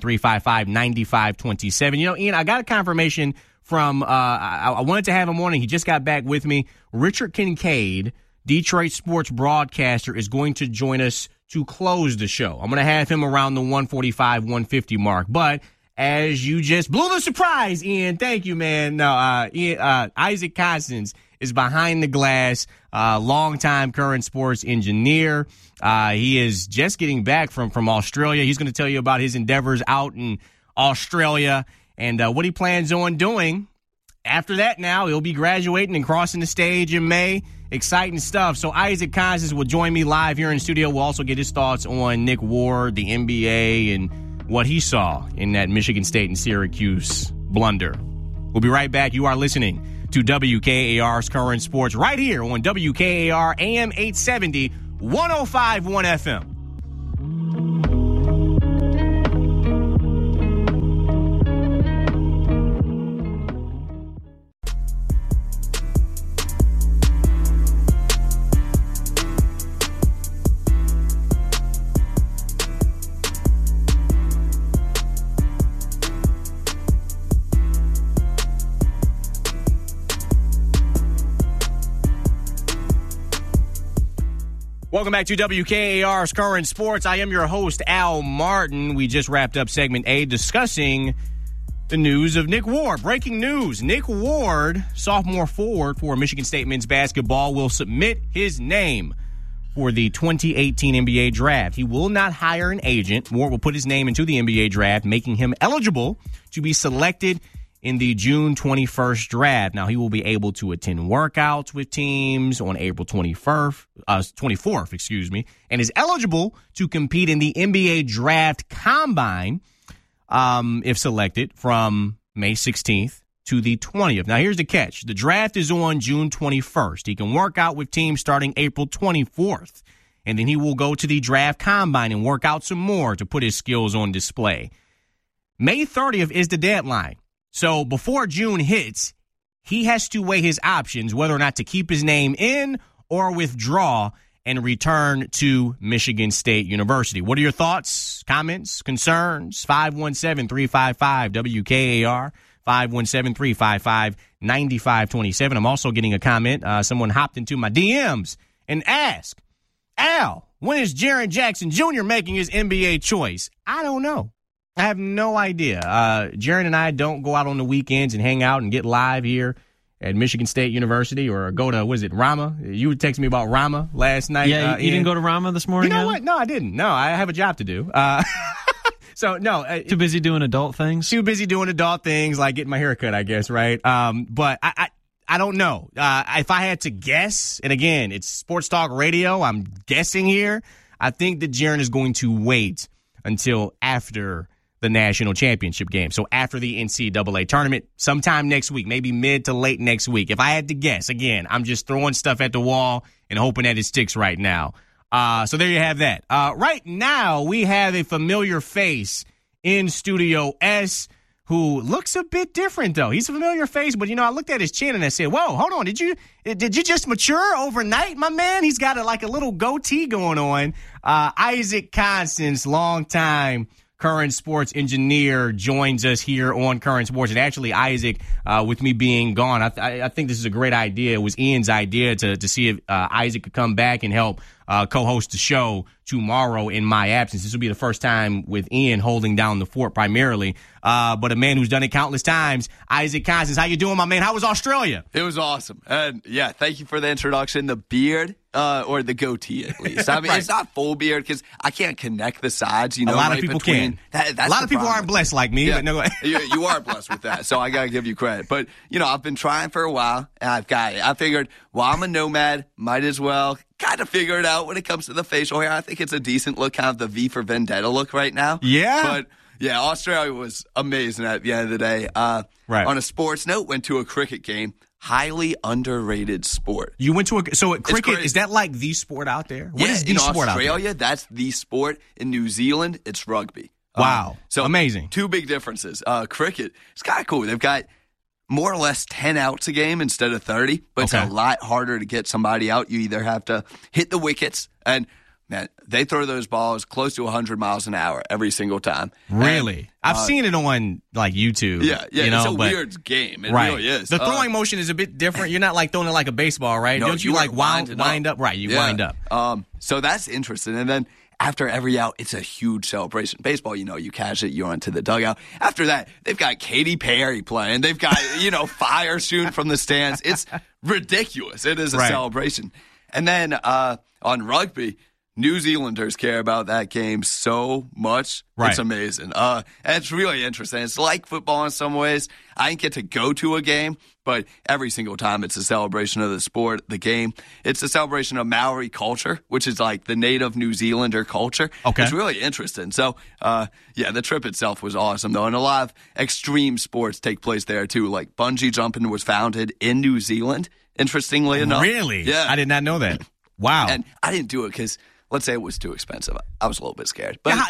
[SPEAKER 9] 517-355-9527. Ian, I got a confirmation from, I wanted to have him on, and he just got back with me. Richard Kincaid, Detroit sports broadcaster, is going to join us to close the show. I'm going to have him around the 145, 150 mark. But as you just blew the surprise, Ian, thank you, man. No, Isaac Cossins is behind the glass, longtime current sports engineer. He is just getting back from Australia. He's going to tell you about his endeavors out in Australia and what he plans on doing after that now, he'll be graduating and crossing the stage in May. Exciting stuff. So Isaac Cousins will join me live here in the studio. We'll also get his thoughts on Nick Ward, the NBA, and what he saw in that Michigan State and Syracuse blunder. We'll be right back. You are listening to WKAR's Current Sports right here on WKAR AM 870, 105.1 FM. Welcome back to WKAR's Current Sports. I am your host, Al Martin. We just wrapped up segment A discussing the news of Nick Ward. Breaking news. Nick Ward, sophomore forward for Michigan State men's basketball, will submit his name for the 2018 NBA draft. He will not hire an agent. Ward will put his name into the NBA draft, making him eligible to be selected in the June 21st draft. Now, he will be able to attend workouts with teams on April 24th, and is eligible to compete in the NBA Draft Combine if selected from May 16th to the 20th. Now, here's the catch. The draft is on June 21st. He can work out with teams starting April 24th, and then he will go to the Draft Combine and work out some more to put his skills on display. May 30th is the deadline. So before June hits, he has to weigh his options, whether or not to keep his name in or withdraw and return to Michigan State University. What are your thoughts, comments, concerns? 517-355-WKAR, 517-355-9527. I'm also getting a comment. Someone hopped into my DMs and asked, Al, when is Jaren Jackson Jr. making his NBA choice? I don't know. I have no idea. Jaren and I don't go out on the weekends and hang out and get live here at Michigan State University or go to, Rama? You would text me about Rama last night.
[SPEAKER 10] Yeah, you didn't go to Rama this morning?
[SPEAKER 9] You know what? No, I didn't. No, I have a job to do. So, no.
[SPEAKER 10] Too busy doing adult things?
[SPEAKER 9] Too busy doing adult things, like getting my hair cut, I guess, right? But I don't know. If I had to guess, and again, it's Sports Talk Radio, I'm guessing here, I think that Jaren is going to wait until after the national championship game. So after the NCAA tournament, sometime next week, maybe mid to late next week. If I had to guess, again, I'm just throwing stuff at the wall and hoping that it sticks right now. So there you have that. Right now, we have a familiar face in Studio S who looks a bit different, though. He's a familiar face, but, I looked at his chin and I said, whoa, hold on. Did you just mature overnight, my man? He's got a little goatee going on. Isaac Cousins, longtime Current Sports engineer, joins us here on Current Sports. And actually, Isaac, with me being gone, I think this is a great idea. It was Ian's idea to see if Isaac could come back and help co-host the show tomorrow in my absence. This will be the first time with Ian holding down the fort primarily. But a man who's done it countless times, Isaac Cousins. How you doing, my man? How was Australia?
[SPEAKER 12] It was awesome. And, yeah, thank you for the introduction. The beard, or the goatee at least. I mean, right. It's not full beard because I can't connect the sides. A lot
[SPEAKER 9] of people can. A lot of people aren't blessed like me.
[SPEAKER 12] Yeah.
[SPEAKER 9] But no,
[SPEAKER 12] you are blessed with that, so I got to give you credit. But, I've been trying for a while, and I've got it. I figured, I'm a nomad, might as well kind of figure it out when it comes to the facial hair. I think it's a decent look, kind of the V for Vendetta look right now.
[SPEAKER 9] Yeah.
[SPEAKER 12] But, yeah, Australia was amazing at the end of the day.
[SPEAKER 9] Right.
[SPEAKER 12] On a sports note, went to a cricket game. Highly underrated sport.
[SPEAKER 9] You went to cricket, is that like the sport out there? What is the sport out there?
[SPEAKER 12] In Australia, that's the sport. In New Zealand, it's rugby.
[SPEAKER 9] Wow. So amazing.
[SPEAKER 12] Two big differences. Cricket, it's kind of cool. They've got more or less 10 outs a game instead of 30, but It's a lot harder to get somebody out. You either have to hit the wickets, and man, they throw those balls close to 100 miles an hour every single time.
[SPEAKER 9] Really?
[SPEAKER 12] And,
[SPEAKER 9] I've seen it on YouTube.
[SPEAKER 12] Yeah, it's a weird game. It really is.
[SPEAKER 9] The throwing motion is a bit different. You're not like throwing it like a baseball, right?
[SPEAKER 12] No,
[SPEAKER 9] Don't you like wind up? Right, you wind up.
[SPEAKER 12] So that's interesting. And then after every out, it's a huge celebration. Baseball, you catch it, you're onto the dugout. After that, they've got Katy Perry playing. They've got, fire shooting from the stands. It's ridiculous. It is a celebration. And then on rugby, New Zealanders care about that game so much.
[SPEAKER 9] Right.
[SPEAKER 12] It's amazing. And it's really interesting. It's like football in some ways. I didn't get to go to a game, but every single time it's a celebration of the sport, the game. It's a celebration of Maori culture, which is like the native New Zealander culture.
[SPEAKER 9] Okay.
[SPEAKER 12] It's really interesting. So, the trip itself was awesome, though. And a lot of extreme sports take place there, too. Like bungee jumping was founded in New Zealand, interestingly enough.
[SPEAKER 9] Really?
[SPEAKER 12] Yeah.
[SPEAKER 9] I did not know that. Wow.
[SPEAKER 12] And I didn't do it because, let's say it was too expensive. I was a little bit scared. But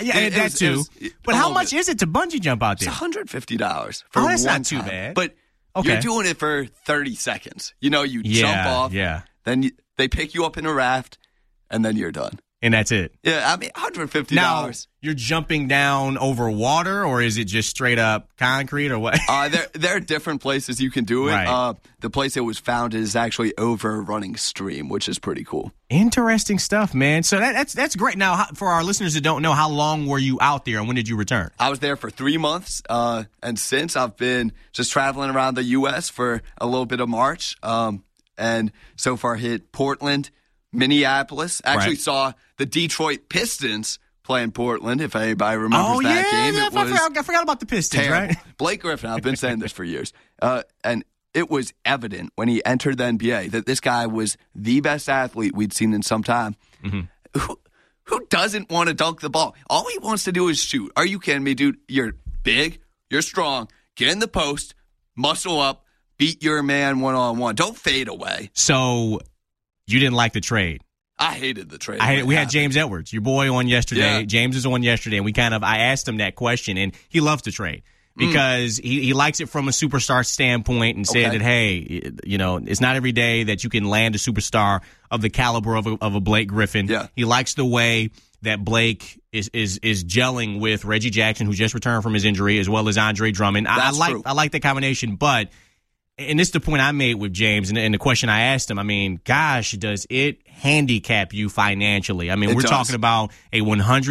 [SPEAKER 9] But how much is it to bungee jump out there?
[SPEAKER 12] It's $150 for
[SPEAKER 9] that's
[SPEAKER 12] one
[SPEAKER 9] not too
[SPEAKER 12] time.
[SPEAKER 9] bad.
[SPEAKER 12] But you're doing it for 30 seconds. You jump off.
[SPEAKER 9] Yeah.
[SPEAKER 12] Then they pick you up in a raft, and then you're done.
[SPEAKER 9] And that's it.
[SPEAKER 12] Yeah, I mean, $150.
[SPEAKER 9] Now, you're jumping down over water, or is it just straight up concrete, or what?
[SPEAKER 12] There are different places you can do it.
[SPEAKER 9] Right.
[SPEAKER 12] The place it was founded is actually over a running stream, which is pretty cool.
[SPEAKER 9] Interesting stuff, man. So that's great. Now, for our listeners that don't know, how long were you out there, and when did you return?
[SPEAKER 12] I was there for 3 months, and since I've been just traveling around the U.S. for a little bit of March, and so far hit Portland, Minneapolis. Actually saw the Detroit Pistons play in Portland, if anybody remembers that game.
[SPEAKER 9] I forgot about the Pistons,
[SPEAKER 12] terrible.
[SPEAKER 9] right?
[SPEAKER 12] Blake Griffin, I've been saying this for years, and it was evident when he entered the NBA that this guy was the best athlete we'd seen in some time. Mm-hmm. Who doesn't want to dunk the ball? All he wants to do is shoot. Are you kidding me, dude? You're big, you're strong, get in the post, muscle up, beat your man one-on-one. Don't fade away.
[SPEAKER 9] So you didn't like the trade?
[SPEAKER 12] I hated the trade.
[SPEAKER 9] We had James Edwards, your boy, on yesterday. Yeah. James was on yesterday, and I asked him that question, and he loves the trade because he likes it from a superstar standpoint and said that, hey, it's not every day that you can land a superstar of the caliber of a Blake Griffin.
[SPEAKER 12] Yeah.
[SPEAKER 9] He likes the way that Blake is gelling with Reggie Jackson, who just returned from his injury, as well as Andre Drummond. I like the combination, but. And this is the point I made with James, and the question I asked him, I mean, gosh, does it handicap you financially? I mean, we're talking about a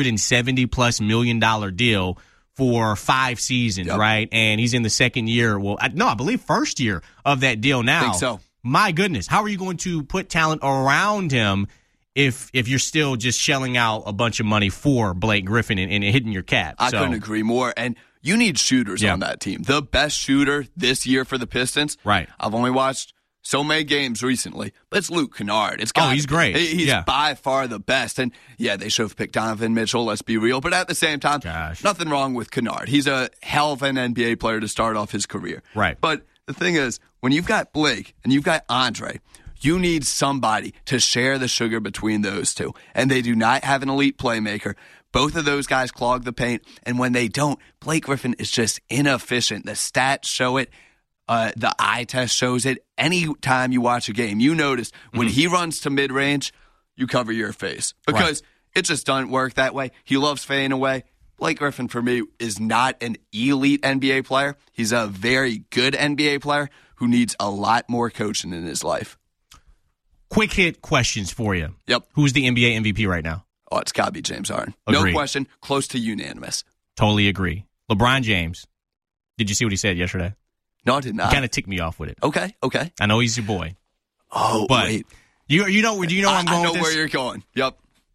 [SPEAKER 9] $170+ million deal for 5 seasons, right? And he's in the second year. Well, I believe first year of that deal now.
[SPEAKER 12] I think so.
[SPEAKER 9] My goodness, how are you going to put talent around him if you're still just shelling out a bunch of money for Blake Griffin and hitting your cap?
[SPEAKER 12] I couldn't agree more. And you need shooters on that team. The best shooter this year for the Pistons.
[SPEAKER 9] Right.
[SPEAKER 12] I've only watched so many games recently, but it's Luke Kennard.
[SPEAKER 9] He's great.
[SPEAKER 12] He's by far the best. And, they should have picked Donovan Mitchell, let's be real. But at the same time, nothing wrong with Kennard. He's a hell of an NBA player to start off his career.
[SPEAKER 9] Right.
[SPEAKER 12] But the thing is, when you've got Blake and you've got Andre, you need somebody to share the sugar between those two. And they do not have an elite playmaker. Both of those guys clog the paint, and when they don't, Blake Griffin is just inefficient. The stats show it. The eye test shows it. Any time you watch a game, you notice when he runs to mid-range, you cover your face because it just doesn't work that way. He loves fading away. Blake Griffin, for me, is not an elite NBA player. He's a very good NBA player who needs a lot more coaching in his life.
[SPEAKER 9] Quick hit questions for you.
[SPEAKER 12] Yep.
[SPEAKER 9] Who's the NBA MVP right now?
[SPEAKER 12] Oh, it's got to be James Harden.
[SPEAKER 9] Agreed.
[SPEAKER 12] No question. Close to unanimous.
[SPEAKER 9] Totally agree. LeBron James. Did you see what he said yesterday?
[SPEAKER 12] No, I did not.
[SPEAKER 9] He kind of ticked me off with it.
[SPEAKER 12] Okay.
[SPEAKER 9] I know he's your boy.
[SPEAKER 12] Oh,
[SPEAKER 9] but
[SPEAKER 12] wait.
[SPEAKER 9] Do you know where I'm going with this?
[SPEAKER 12] I know where you're going. Yep.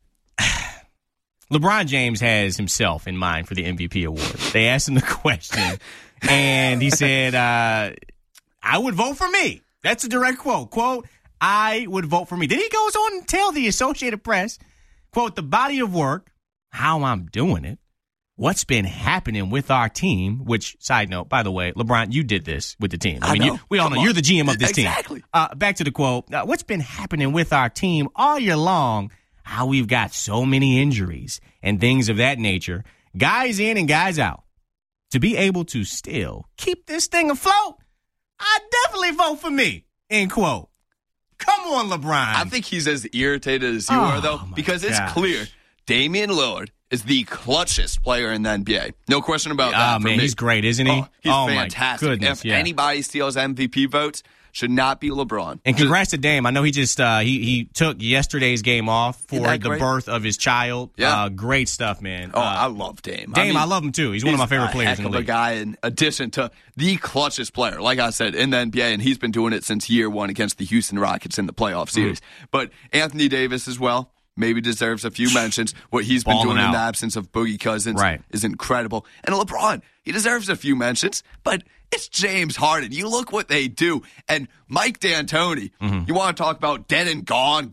[SPEAKER 9] LeBron James has himself in mind for the MVP award. They asked him the question, and he said, I would vote for me. That's a direct quote. Quote, I would vote for me. Then he goes on and tell the Associated Press, quote, the body of work, how I'm doing it, what's been happening with our team, which, side note, by the way, LeBron, you did this with the team. I mean, we all know you're the GM of this team.
[SPEAKER 12] Exactly.
[SPEAKER 9] Back to the quote, what's been happening with our team all year long, how we've got so many injuries and things of that nature, guys in and guys out, to be able to still keep this thing afloat, I definitely vote for me, end quote. Come on, LeBron.
[SPEAKER 12] I think he's as irritated as you are, though, because it's clear Damian Lillard is the clutchest player in the NBA. No question about that.
[SPEAKER 9] Man, he's great, isn't he?
[SPEAKER 12] He's fantastic.
[SPEAKER 9] My goodness,
[SPEAKER 12] if anybody steals MVP votes, should not be LeBron.
[SPEAKER 9] And congrats to Dame. I know he just he took yesterday's game off for the birth of his child.
[SPEAKER 12] Yeah.
[SPEAKER 9] Great stuff, man.
[SPEAKER 12] I love Dame.
[SPEAKER 9] I love him too. He's one of my favorite players in the league.
[SPEAKER 12] He's a guy in addition to the clutchest player, like I said, in the NBA, and he's been doing it since year one against the Houston Rockets in the playoff series. But Anthony Davis as well. maybe deserves a few mentions. What he's been doing in the absence of Boogie Cousins is incredible. And LeBron, he deserves a few mentions, but it's James Harden. You look what they do. And Mike D'Antoni, you want to talk about dead and gone?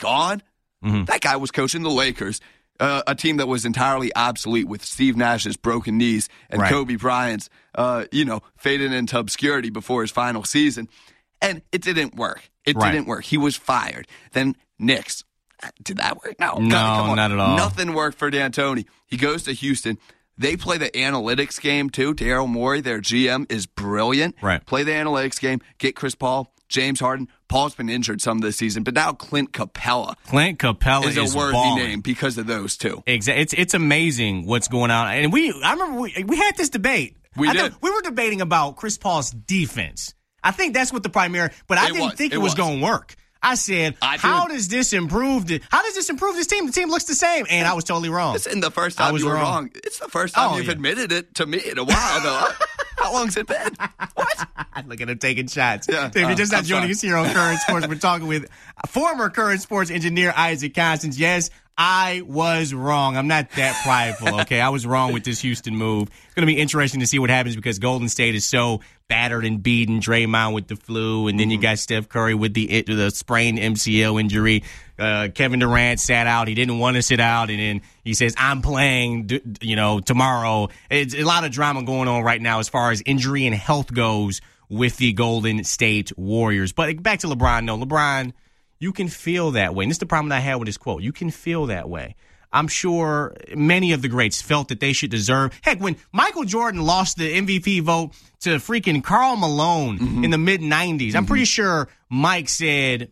[SPEAKER 12] That guy was coaching the Lakers, a team that was entirely obsolete with Steve Nash's broken knees and Kobe Bryant's, fading into obscurity before his final season. And it didn't work. It didn't work. He was fired. Then Knicks. Did that work? No,
[SPEAKER 9] not at all.
[SPEAKER 12] Nothing worked for D'Antoni. He goes to Houston. They play the analytics game, too. Daryl Morey, their GM, is brilliant. Play the analytics game, get Chris Paul, James Harden. Paul's been injured some of this season, but now Clint Capella.
[SPEAKER 9] Is
[SPEAKER 12] a worthy name because of those two.
[SPEAKER 9] Exactly. It's amazing what's going on. And I remember we had this debate. We were debating about Chris Paul's defense. I think that's what the primary, but I didn't think it was going to work. I said, how does this improve this team? The team looks the same. And I was totally wrong.
[SPEAKER 12] This isn't the first time you were wrong. It's the first time you've admitted it to me in a while, though. How long's it been? What?
[SPEAKER 9] Look at him taking shots.
[SPEAKER 12] Yeah.
[SPEAKER 9] If you're just not joining us here on Current Sports, we're talking with former Current Sports engineer Isaac Constance. Yes, I was wrong. I'm not that prideful, okay? I was wrong with this Houston move. It's going to be interesting to see what happens because Golden State is so battered and beaten. Draymond with the flu, and then you got Steph Curry with the sprained MCL injury. Kevin Durant sat out. He didn't want to sit out, and then he says, I'm playing, tomorrow. It's a lot of drama going on right now as far as injury and health goes with the Golden State Warriors. But back to LeBron. No, LeBron, you can feel that way. And this is the problem that I had with his quote. You can feel that way. I'm sure many of the greats felt that they should deserve. Heck, when Michael Jordan lost the MVP vote to freaking Karl Malone in the mid-'90s, I'm pretty sure Mike said,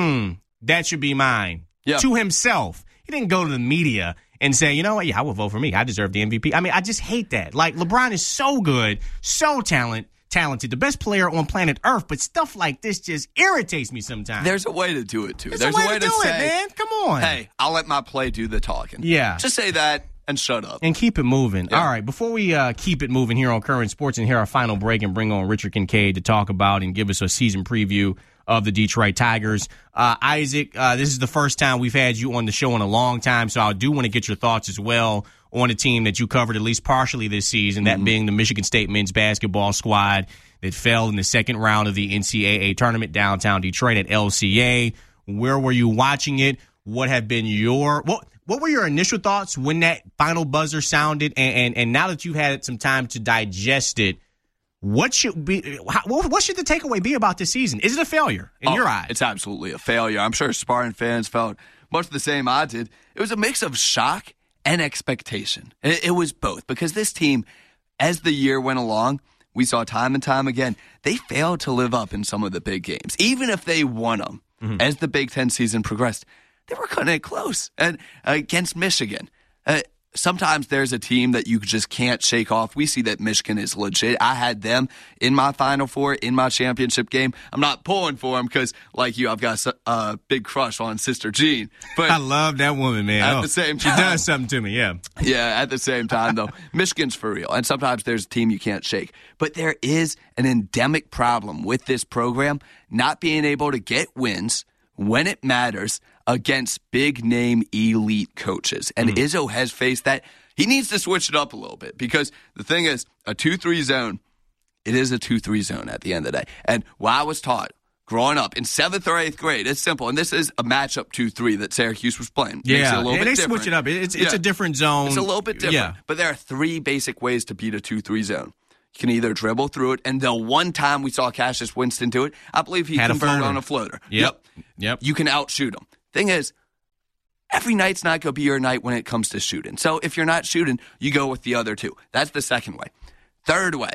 [SPEAKER 9] that should be mine to himself. He didn't go to the media and say, you know what, I will vote for me. I deserve the MVP. I mean, I just hate that. Like, LeBron is so good, so talented, the best player on planet Earth, but stuff like this just irritates me sometimes.
[SPEAKER 12] There's a way to do it, too.
[SPEAKER 9] There's a way to do it, man. Come on.
[SPEAKER 12] Hey, I'll let my play do the talking.
[SPEAKER 9] Yeah.
[SPEAKER 12] Just say that and shut up.
[SPEAKER 9] And keep it moving. Yeah. All right, before we keep it moving here on Current Sports and hear our final break and bring on Richard Kincaid to talk about and give us a season preview of the Detroit Tigers. Isaac, this is the first time we've had you on the show in a long time, so I do want to get your thoughts as well on a team that you covered at least partially this season, that being the Michigan State men's basketball squad that fell in the second round of the NCAA tournament downtown Detroit at LCA. Where were you watching it? What have been what were your initial thoughts when that final buzzer sounded? And now that you've had some time to digest it, what should the takeaway be about this season? Is it a failure in your eyes?
[SPEAKER 12] It's absolutely a failure. I'm sure Spartan fans felt much the same I did. It was a mix of shock and expectation. It was both because this team, as the year went along, we saw time and time again, they failed to live up in some of the big games. Even if they won them as the Big Ten season progressed, they were cutting it close. And against Michigan, sometimes there's a team that you just can't shake off. We see that Michigan is legit. I had them in my Final Four, in my championship game. I'm not pulling for them because, like you, I've got a big crush on Sister Jean. But
[SPEAKER 9] I love that woman, man.
[SPEAKER 12] At the same time,
[SPEAKER 9] she does something to me, yeah.
[SPEAKER 12] Yeah, at the same time, though, Michigan's for real. And sometimes there's a team you can't shake. But there is an endemic problem with this program not being able to get wins when it matters against big-name elite coaches. And Izzo has faced that. He needs to switch it up a little bit because the thing is, a 2-3 zone, it is a 2-3 zone at the end of the day. And what I was taught growing up in 7th or 8th grade, it's simple. And this is a matchup 2-3 that Syracuse was playing.
[SPEAKER 9] Yeah,
[SPEAKER 12] makes it a little bit
[SPEAKER 9] they
[SPEAKER 12] different.
[SPEAKER 9] switch it up. It's a different zone.
[SPEAKER 12] It's a little bit different.
[SPEAKER 9] Yeah.
[SPEAKER 12] But there are 3 basic ways to beat a 2-3 zone. You can either dribble through it, and the one time we saw Cassius Winston do it, I believe he converted on a floater.
[SPEAKER 9] Yep.
[SPEAKER 12] You can outshoot him. Thing is, every night's not going to be your night when it comes to shooting. So if you're not shooting, you go with the other 2. That's the second way. Third way,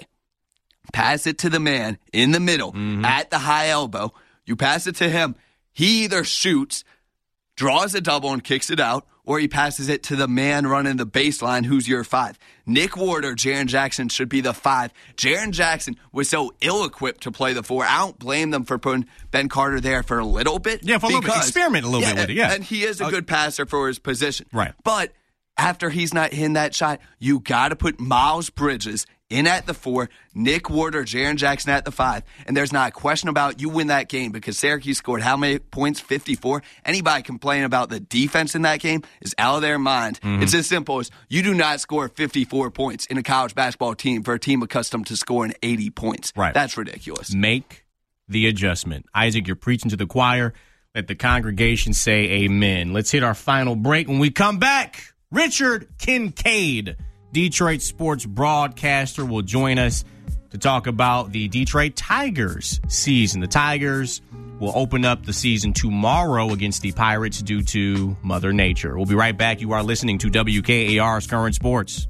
[SPEAKER 12] pass it to the man in the middle at the high elbow. You pass it to him. He either shoots, draws a double and kicks it out, or he passes it to the man running the baseline who's your 5. Nick Ward or Jaren Jackson should be the 5. Jaren Jackson was so ill-equipped to play the 4. I don't blame them for putting Ben Carter there for a little bit.
[SPEAKER 9] Yeah, for a little bit. Experiment a little bit with it, yeah.
[SPEAKER 12] And he is a good passer for his position.
[SPEAKER 9] Right.
[SPEAKER 12] But after he's not hitting that shot, you got to put Miles Bridges in at the 4, Nick Ward or Jaren Jackson at the 5, and there's not a question about you win that game because Syracuse scored how many points? 54. Anybody complaining about the defense in that game is out of their mind. Mm-hmm. It's as simple as you do not score 54 points in a college basketball team for a team accustomed to scoring 80 points.
[SPEAKER 9] Right.
[SPEAKER 12] That's ridiculous.
[SPEAKER 9] Make the adjustment. Isaac, you're preaching to the choir. Let the congregation say amen. Let's hit our final break. When we come back, Richard Kincaid, Detroit sports broadcaster, will join us to talk about the Detroit Tigers season. The Tigers will open up the season tomorrow against the Pirates due to Mother Nature. We'll be right back. You are listening to WKAR's Current Sports.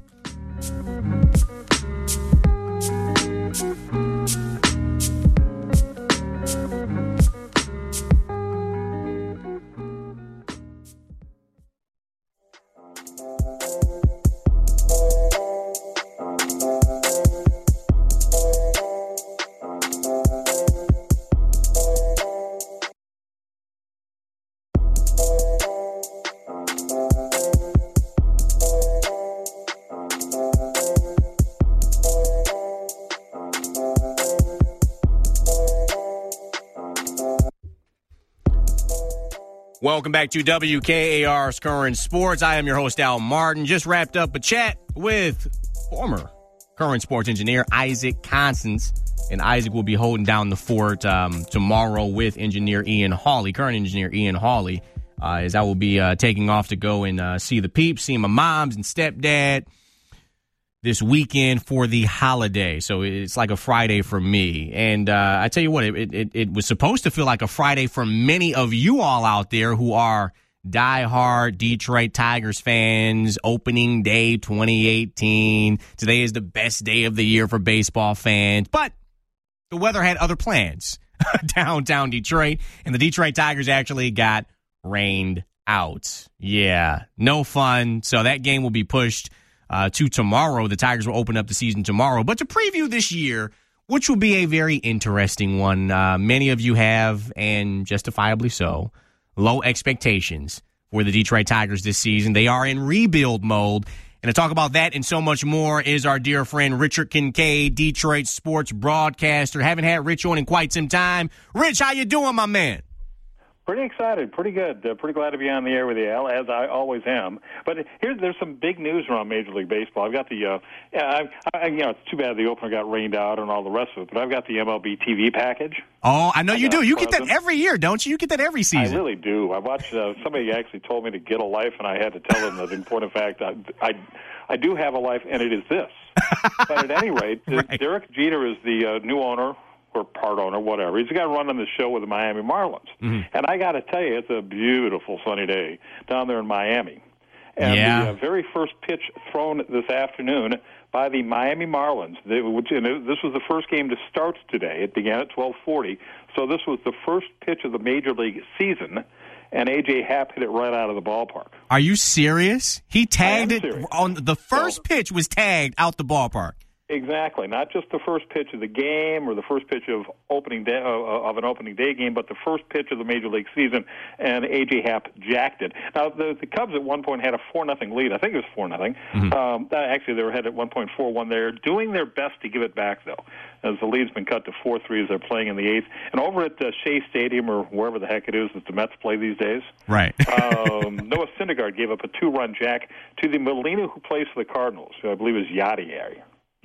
[SPEAKER 9] Welcome back to WKAR's Current Sports. I am your host, Al Martin. Just wrapped up a chat with former Current Sports engineer Isaac Constance. And Isaac will be holding down the fort tomorrow with engineer Ian Hawley, current engineer Ian Hawley, as I will be taking off to go and see the peeps, see my moms and stepdad this weekend for the holiday. So it's like a Friday for me. And I tell you what, it was supposed to feel like a Friday for many of you all out there who are diehard Detroit Tigers fans. Opening day 2018. Today is the best day of the year for baseball fans. But the weather had other plans downtown Detroit, and the Detroit Tigers actually got rained out. Yeah, no fun. So that game will be pushed to tomorrow. The Tigers will open up the season tomorrow. But to preview this year, which will be a very interesting one, many of you have, and justifiably so, low expectations for the Detroit Tigers this season. They are in rebuild mode. And to talk about that and so much more is our dear friend Richard Kincaid, Detroit sports broadcaster. Haven't had Rich on in quite some time. Rich, how you doing, my man?
[SPEAKER 13] Pretty excited, pretty good. Pretty glad to be on the air with you, Al, as I always am. But there's some big news around Major League Baseball. I've got the, it's too bad the opener got rained out and all the rest of it, but I've got the MLB TV package.
[SPEAKER 9] Oh, I know you do. You get that every year, don't you? You get that every season.
[SPEAKER 13] I really do. I watched, somebody actually told me to get a life, and I had to tell them that in point of fact, I do have a life, and it is this. But at any rate, right. Derek Jeter is the new owner, or part owner, whatever. He's got to run on the show with the Miami Marlins. Mm-hmm. And I got to tell you, it's a beautiful sunny day down there in Miami. And the very first pitch thrown this afternoon by the Miami Marlins, this was the first game to start today. It began at 12:40. So this was the first pitch of the Major League season, and A.J. Happ hit it right out of the ballpark.
[SPEAKER 9] Are you serious? He tagged it on the first pitch was tagged out the ballpark.
[SPEAKER 13] Exactly, not just the first pitch of the game or the first pitch of opening day of an opening day game, but the first pitch of the Major League season, and A.J. Happ jacked it. Now, the Cubs at one point had a 4-0 lead. I think it was 4-0. Mm-hmm. Actually, they were ahead at 1.41. They're doing their best to give it back, though, as the lead's been cut to 4-3 as they're playing in the eighth. And over at Shea Stadium, or wherever the heck it is that the Mets play these days,
[SPEAKER 9] right?
[SPEAKER 13] Noah Syndergaard gave up a 2-run jack to the Molina who plays for the Cardinals, who I believe is Yadier.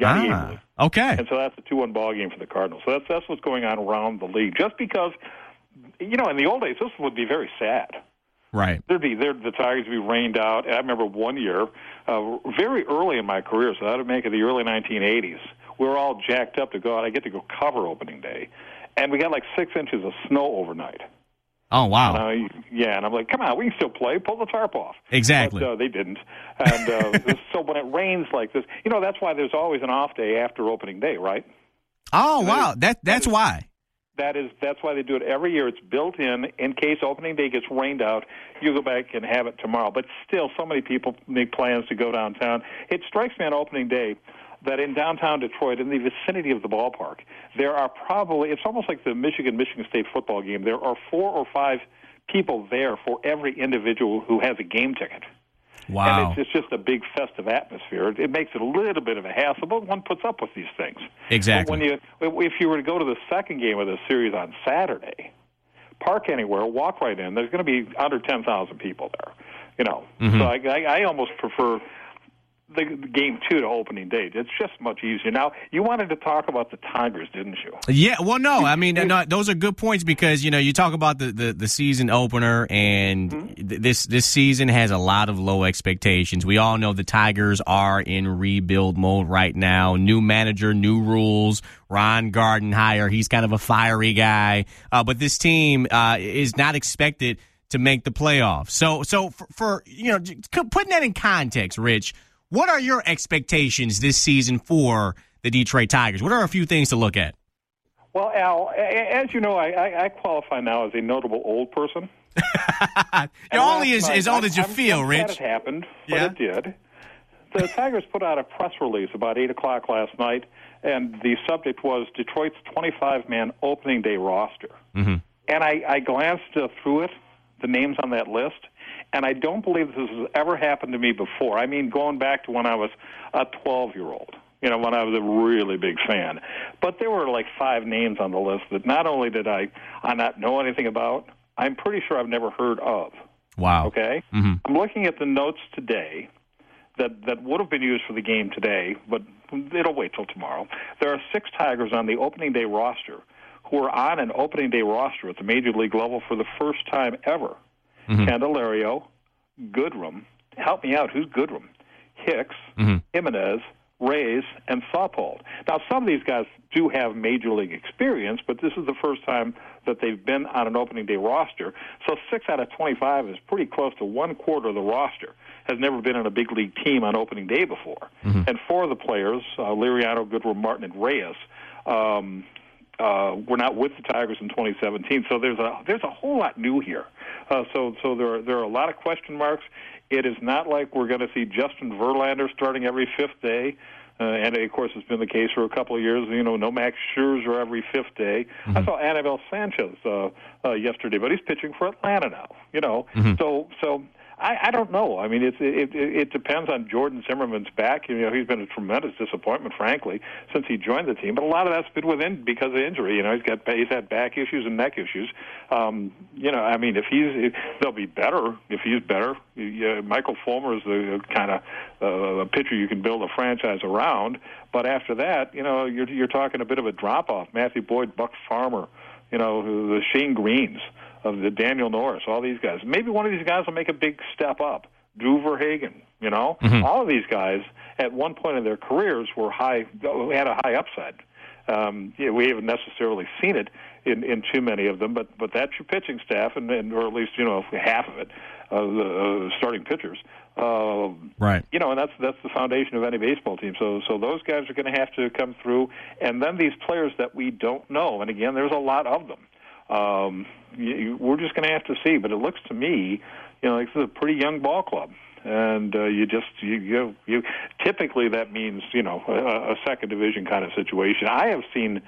[SPEAKER 9] Okay.
[SPEAKER 13] And so that's a 2-1 ball game for the Cardinals. So that's what's going on around the league. Just because, in the old days, this would be very sad.
[SPEAKER 9] Right.
[SPEAKER 13] The Tigers would be rained out. And I remember one year, very early in my career, so that would make it the early 1980s, we were all jacked up to go out. I get to go cover opening day. And we got like 6 inches of snow overnight.
[SPEAKER 9] Oh, wow.
[SPEAKER 13] And I'm like, come on, we can still play. Pull the tarp off.
[SPEAKER 9] Exactly.
[SPEAKER 13] But they didn't. And so when it rains like this, that's why there's always an off day after opening day, right?
[SPEAKER 9] Oh, wow. That's why.
[SPEAKER 13] That's why they do it every year. It's built in case opening day gets rained out, you go back and have it tomorrow. But still, so many people make plans to go downtown. It strikes me on opening day that in downtown Detroit, in the vicinity of the ballpark, there are it's almost like the Michigan State football game. There are 4 or 5 people there for every individual who has a game ticket.
[SPEAKER 9] Wow.
[SPEAKER 13] And it's just a big festive atmosphere. It makes it a little bit of a hassle, but one puts up with these things.
[SPEAKER 9] Exactly.
[SPEAKER 13] But if you were to go to the second game of the series on Saturday, park anywhere, walk right in, there's going to be under 10,000 people there. So I almost prefer the game 2 to opening day. It's just much easier. Now, you wanted to talk about the Tigers, didn't you?
[SPEAKER 9] Yeah, well, no. I mean, those are good points because, you talk about the season opener, and this season has a lot of low expectations. We all know the Tigers are in rebuild mode right now. New manager, new rules. Ron Gardenhire, he's kind of a fiery guy. But this team is not expected to make the playoffs. So for putting that in context, Rich, what are your expectations this season for the Detroit Tigers? What are a few things to look at?
[SPEAKER 13] Well, Al, as you know, I qualify now as a notable old person.
[SPEAKER 9] You're only as old as you feel, Rich.
[SPEAKER 13] I'm glad it happened, but it did. The Tigers put out a press release about 8 o'clock last night, and the subject was Detroit's 25-man opening day roster.
[SPEAKER 9] Mm-hmm.
[SPEAKER 13] And I glanced through it, the names on that list, and I don't believe this has ever happened to me before. I mean, going back to when I was a 12-year-old, when I was a really big fan. But there were like 5 names on the list that not only did I not know anything about, I'm pretty sure I've never heard of.
[SPEAKER 9] Wow.
[SPEAKER 13] Okay?
[SPEAKER 9] Mm-hmm.
[SPEAKER 13] I'm looking at the notes today that would have been used for the game today, but it'll wait till tomorrow. There are 6 Tigers on the opening day roster who are on an opening day roster at the major league level for the first time ever.
[SPEAKER 9] Mm-hmm.
[SPEAKER 13] Candelario, Goodrum, help me out, who's Goodrum? Hicks,
[SPEAKER 9] mm-hmm.
[SPEAKER 13] Jimenez, Reyes, and Saupold. Now, some of these guys do have major league experience, but this is the first time that they've been on an opening day roster. So 6 out of 25 is pretty close to 1/4 of the roster. Has never been on a big league team on opening day before.
[SPEAKER 9] Mm-hmm.
[SPEAKER 13] And 4 of the players, Liriano, Goodrum, Martin, and Reyes, were not with the Tigers in 2017. So there's a whole lot new here. So there are a lot of question marks. It is not like we're going to see Justin Verlander starting every 5th day. And, of course, it's been the case for a couple of years. No Max Scherzer every 5th day.
[SPEAKER 9] Mm-hmm.
[SPEAKER 13] I saw Anibal Sanchez yesterday, but he's pitching for Atlanta now.
[SPEAKER 9] Mm-hmm.
[SPEAKER 13] So I don't know. I mean, it depends on Jordan Zimmerman's back. He's been a tremendous disappointment, frankly, since he joined the team. But a lot of that's been because of injury. He's had back issues and neck issues. I mean, they'll be better if he's better. Michael Fulmer is the kind of a pitcher you can build a franchise around. But after that, you're talking a bit of a drop off. Matthew Boyd, Buck Farmer, the Shane Greens. Of the Daniel Norris, all these guys. Maybe one of these guys will make a big step up. Drew Verhagen,
[SPEAKER 9] Mm-hmm.
[SPEAKER 13] All of these guys at one point in their careers had a high upside. We haven't necessarily seen it in too many of them, but that's your pitching staff, and or at least half of it, the starting pitchers.
[SPEAKER 9] Right.
[SPEAKER 13] And that's the foundation of any baseball team. So those guys are going to have to come through, and then these players that we don't know, and again, there's a lot of them. We're just going to have to see, but it looks to me, this is a pretty young ball club, and you typically that means a second division kind of situation. I've seen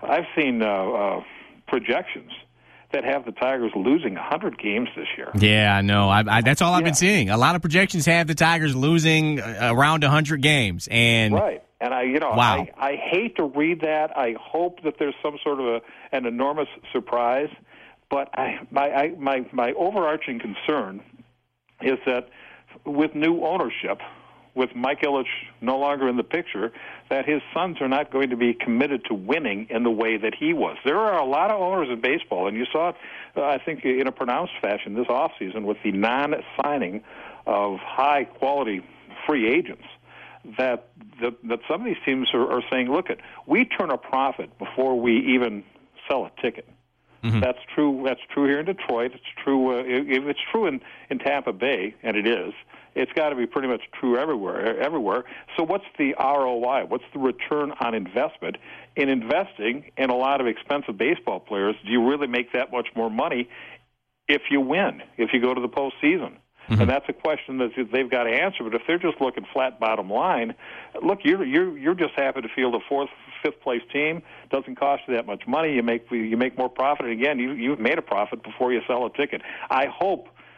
[SPEAKER 13] projections that have the Tigers losing 100 games this year.
[SPEAKER 9] Yeah, I know. That's all I've been seeing. A lot of projections have the Tigers losing around 100 games, and
[SPEAKER 13] right. And
[SPEAKER 9] wow.
[SPEAKER 13] I hate to read that. I hope that there's some sort of an enormous surprise. But my overarching concern is that with new ownership, with Mike Ilitch no longer in the picture, that his sons are not going to be committed to winning in the way that he was. There are a lot of owners in baseball, and you saw it, I think, in a pronounced fashion this offseason with the non-signing of high-quality free agents, that some of these teams are saying, look, we turn a profit before we even sell a ticket.
[SPEAKER 9] Mm-hmm.
[SPEAKER 13] That's true. That's true here in Detroit. It's true. If it's true in Tampa Bay, and it is, it's got to be pretty much true everywhere. So what's the ROI? What's the return on investment in investing in a lot of expensive baseball players? Do you really make that much more money if you win? If you go to the postseason? Mm-hmm. And that's a question that they've got to answer. But if they're just looking flat bottom line, look, you're just happy to field a 4th, 5th place team. Doesn't cost you that much money. You make more profit. And again, you've made a profit before you sell a ticket. I hope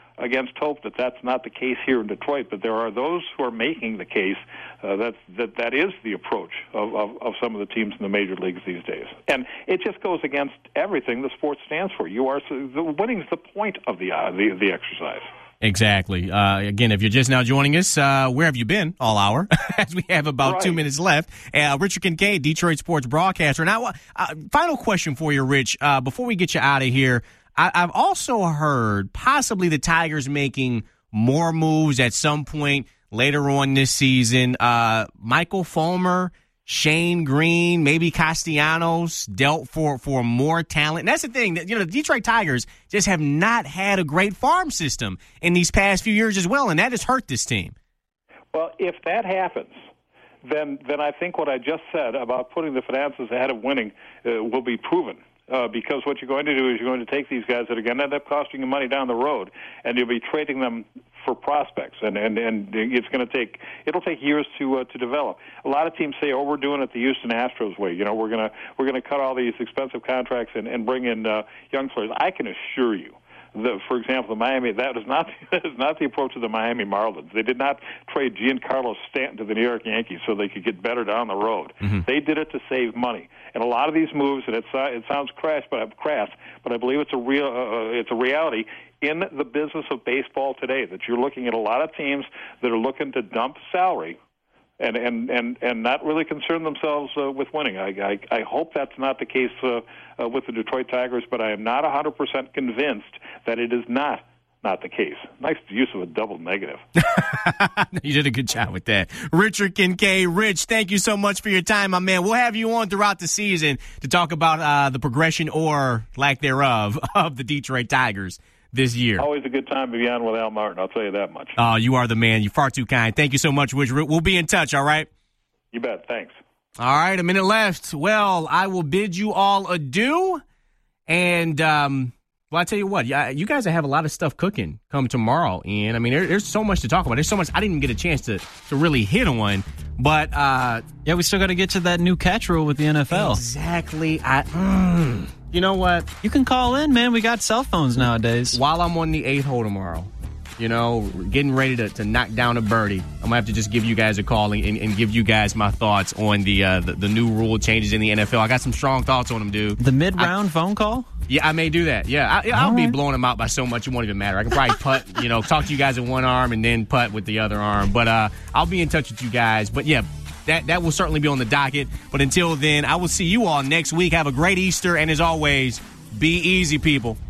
[SPEAKER 13] against hope that that's not the case here in Detroit, but there are those who are making the case that is the approach of some of the teams in the major leagues these days. And it just goes against everything the sport stands for. Winning is the point of the exercise.
[SPEAKER 9] Exactly. Again, if you're just now joining us, where have you been all hour? As we have about 2 minutes left. Richard Kincaid, Detroit sports broadcaster. Now, final question for you, Rich, before we get you out of here. I've also heard possibly the Tigers making more moves at some point later on this season. Michael Fulmer, Shane Green, maybe Castellanos dealt for more talent. And that's the thing. The Detroit Tigers just have not had a great farm system in these past few years as well, and that has hurt this team.
[SPEAKER 13] Well, if that happens, then I think what I just said about putting the finances ahead of winning will be proven. Because what you're going to do is you're going to take these guys that are going to end up costing you money down the road, and you'll be trading them for prospects, and it'll take years to develop. A lot of teams say, we're doing it the Houston Astros way. We're gonna cut all these expensive contracts and bring in young players. I can assure you. For example, the Miami, that is not the approach of the Miami Marlins. They did not trade Giancarlo Stanton to the New York Yankees so they could get better down the road. Mm-hmm. They did it to save money. And a lot of these moves, and it sounds crass, but I believe it's a reality in the business of baseball today, that you're looking at a lot of teams that are looking to dump salary and not really concern themselves with winning. I hope that's not the case with the Detroit Tigers, but I am not 100% convinced that it is not the case. Nice use of a double negative.
[SPEAKER 9] You did a good job with that. Richard Kincaid. Rich, thank you so much for your time, my man. We'll have you on throughout the season to talk about the progression or lack thereof of the Detroit Tigers this year.
[SPEAKER 13] Always a good time to be on with Al Martin, I'll tell you that much.
[SPEAKER 9] Oh, you are the man. You're far too kind. Thank you so much, Rich. We'll be in touch, all right?
[SPEAKER 13] You bet. Thanks.
[SPEAKER 9] All right, a minute left. Well, I will bid you all adieu. And, I tell you what, you guys have a lot of stuff cooking come tomorrow. And, I mean, there's so much to talk about. There's so much I didn't even get a chance to really hit on. But,
[SPEAKER 10] we still got to get to that new catch rule with the NFL.
[SPEAKER 9] Exactly. You know what?
[SPEAKER 10] You can call in, man. We got cell phones nowadays.
[SPEAKER 9] While I'm on the 8 hole tomorrow, getting ready to knock down a birdie, I'm going to have to just give you guys a call and give you guys my thoughts on the new rule changes in the NFL. I got some strong thoughts on them, dude.
[SPEAKER 10] The mid-round phone call?
[SPEAKER 9] Yeah, I may do that. Yeah, I'll be blowing them out by so much it won't even matter. I can probably putt, talk to you guys with one arm and then putt with the other arm. But I'll be in touch with you guys. But, yeah, that will certainly be on the docket. But until then, I will see you all next week. Have a great Easter. And, as always, be easy, people.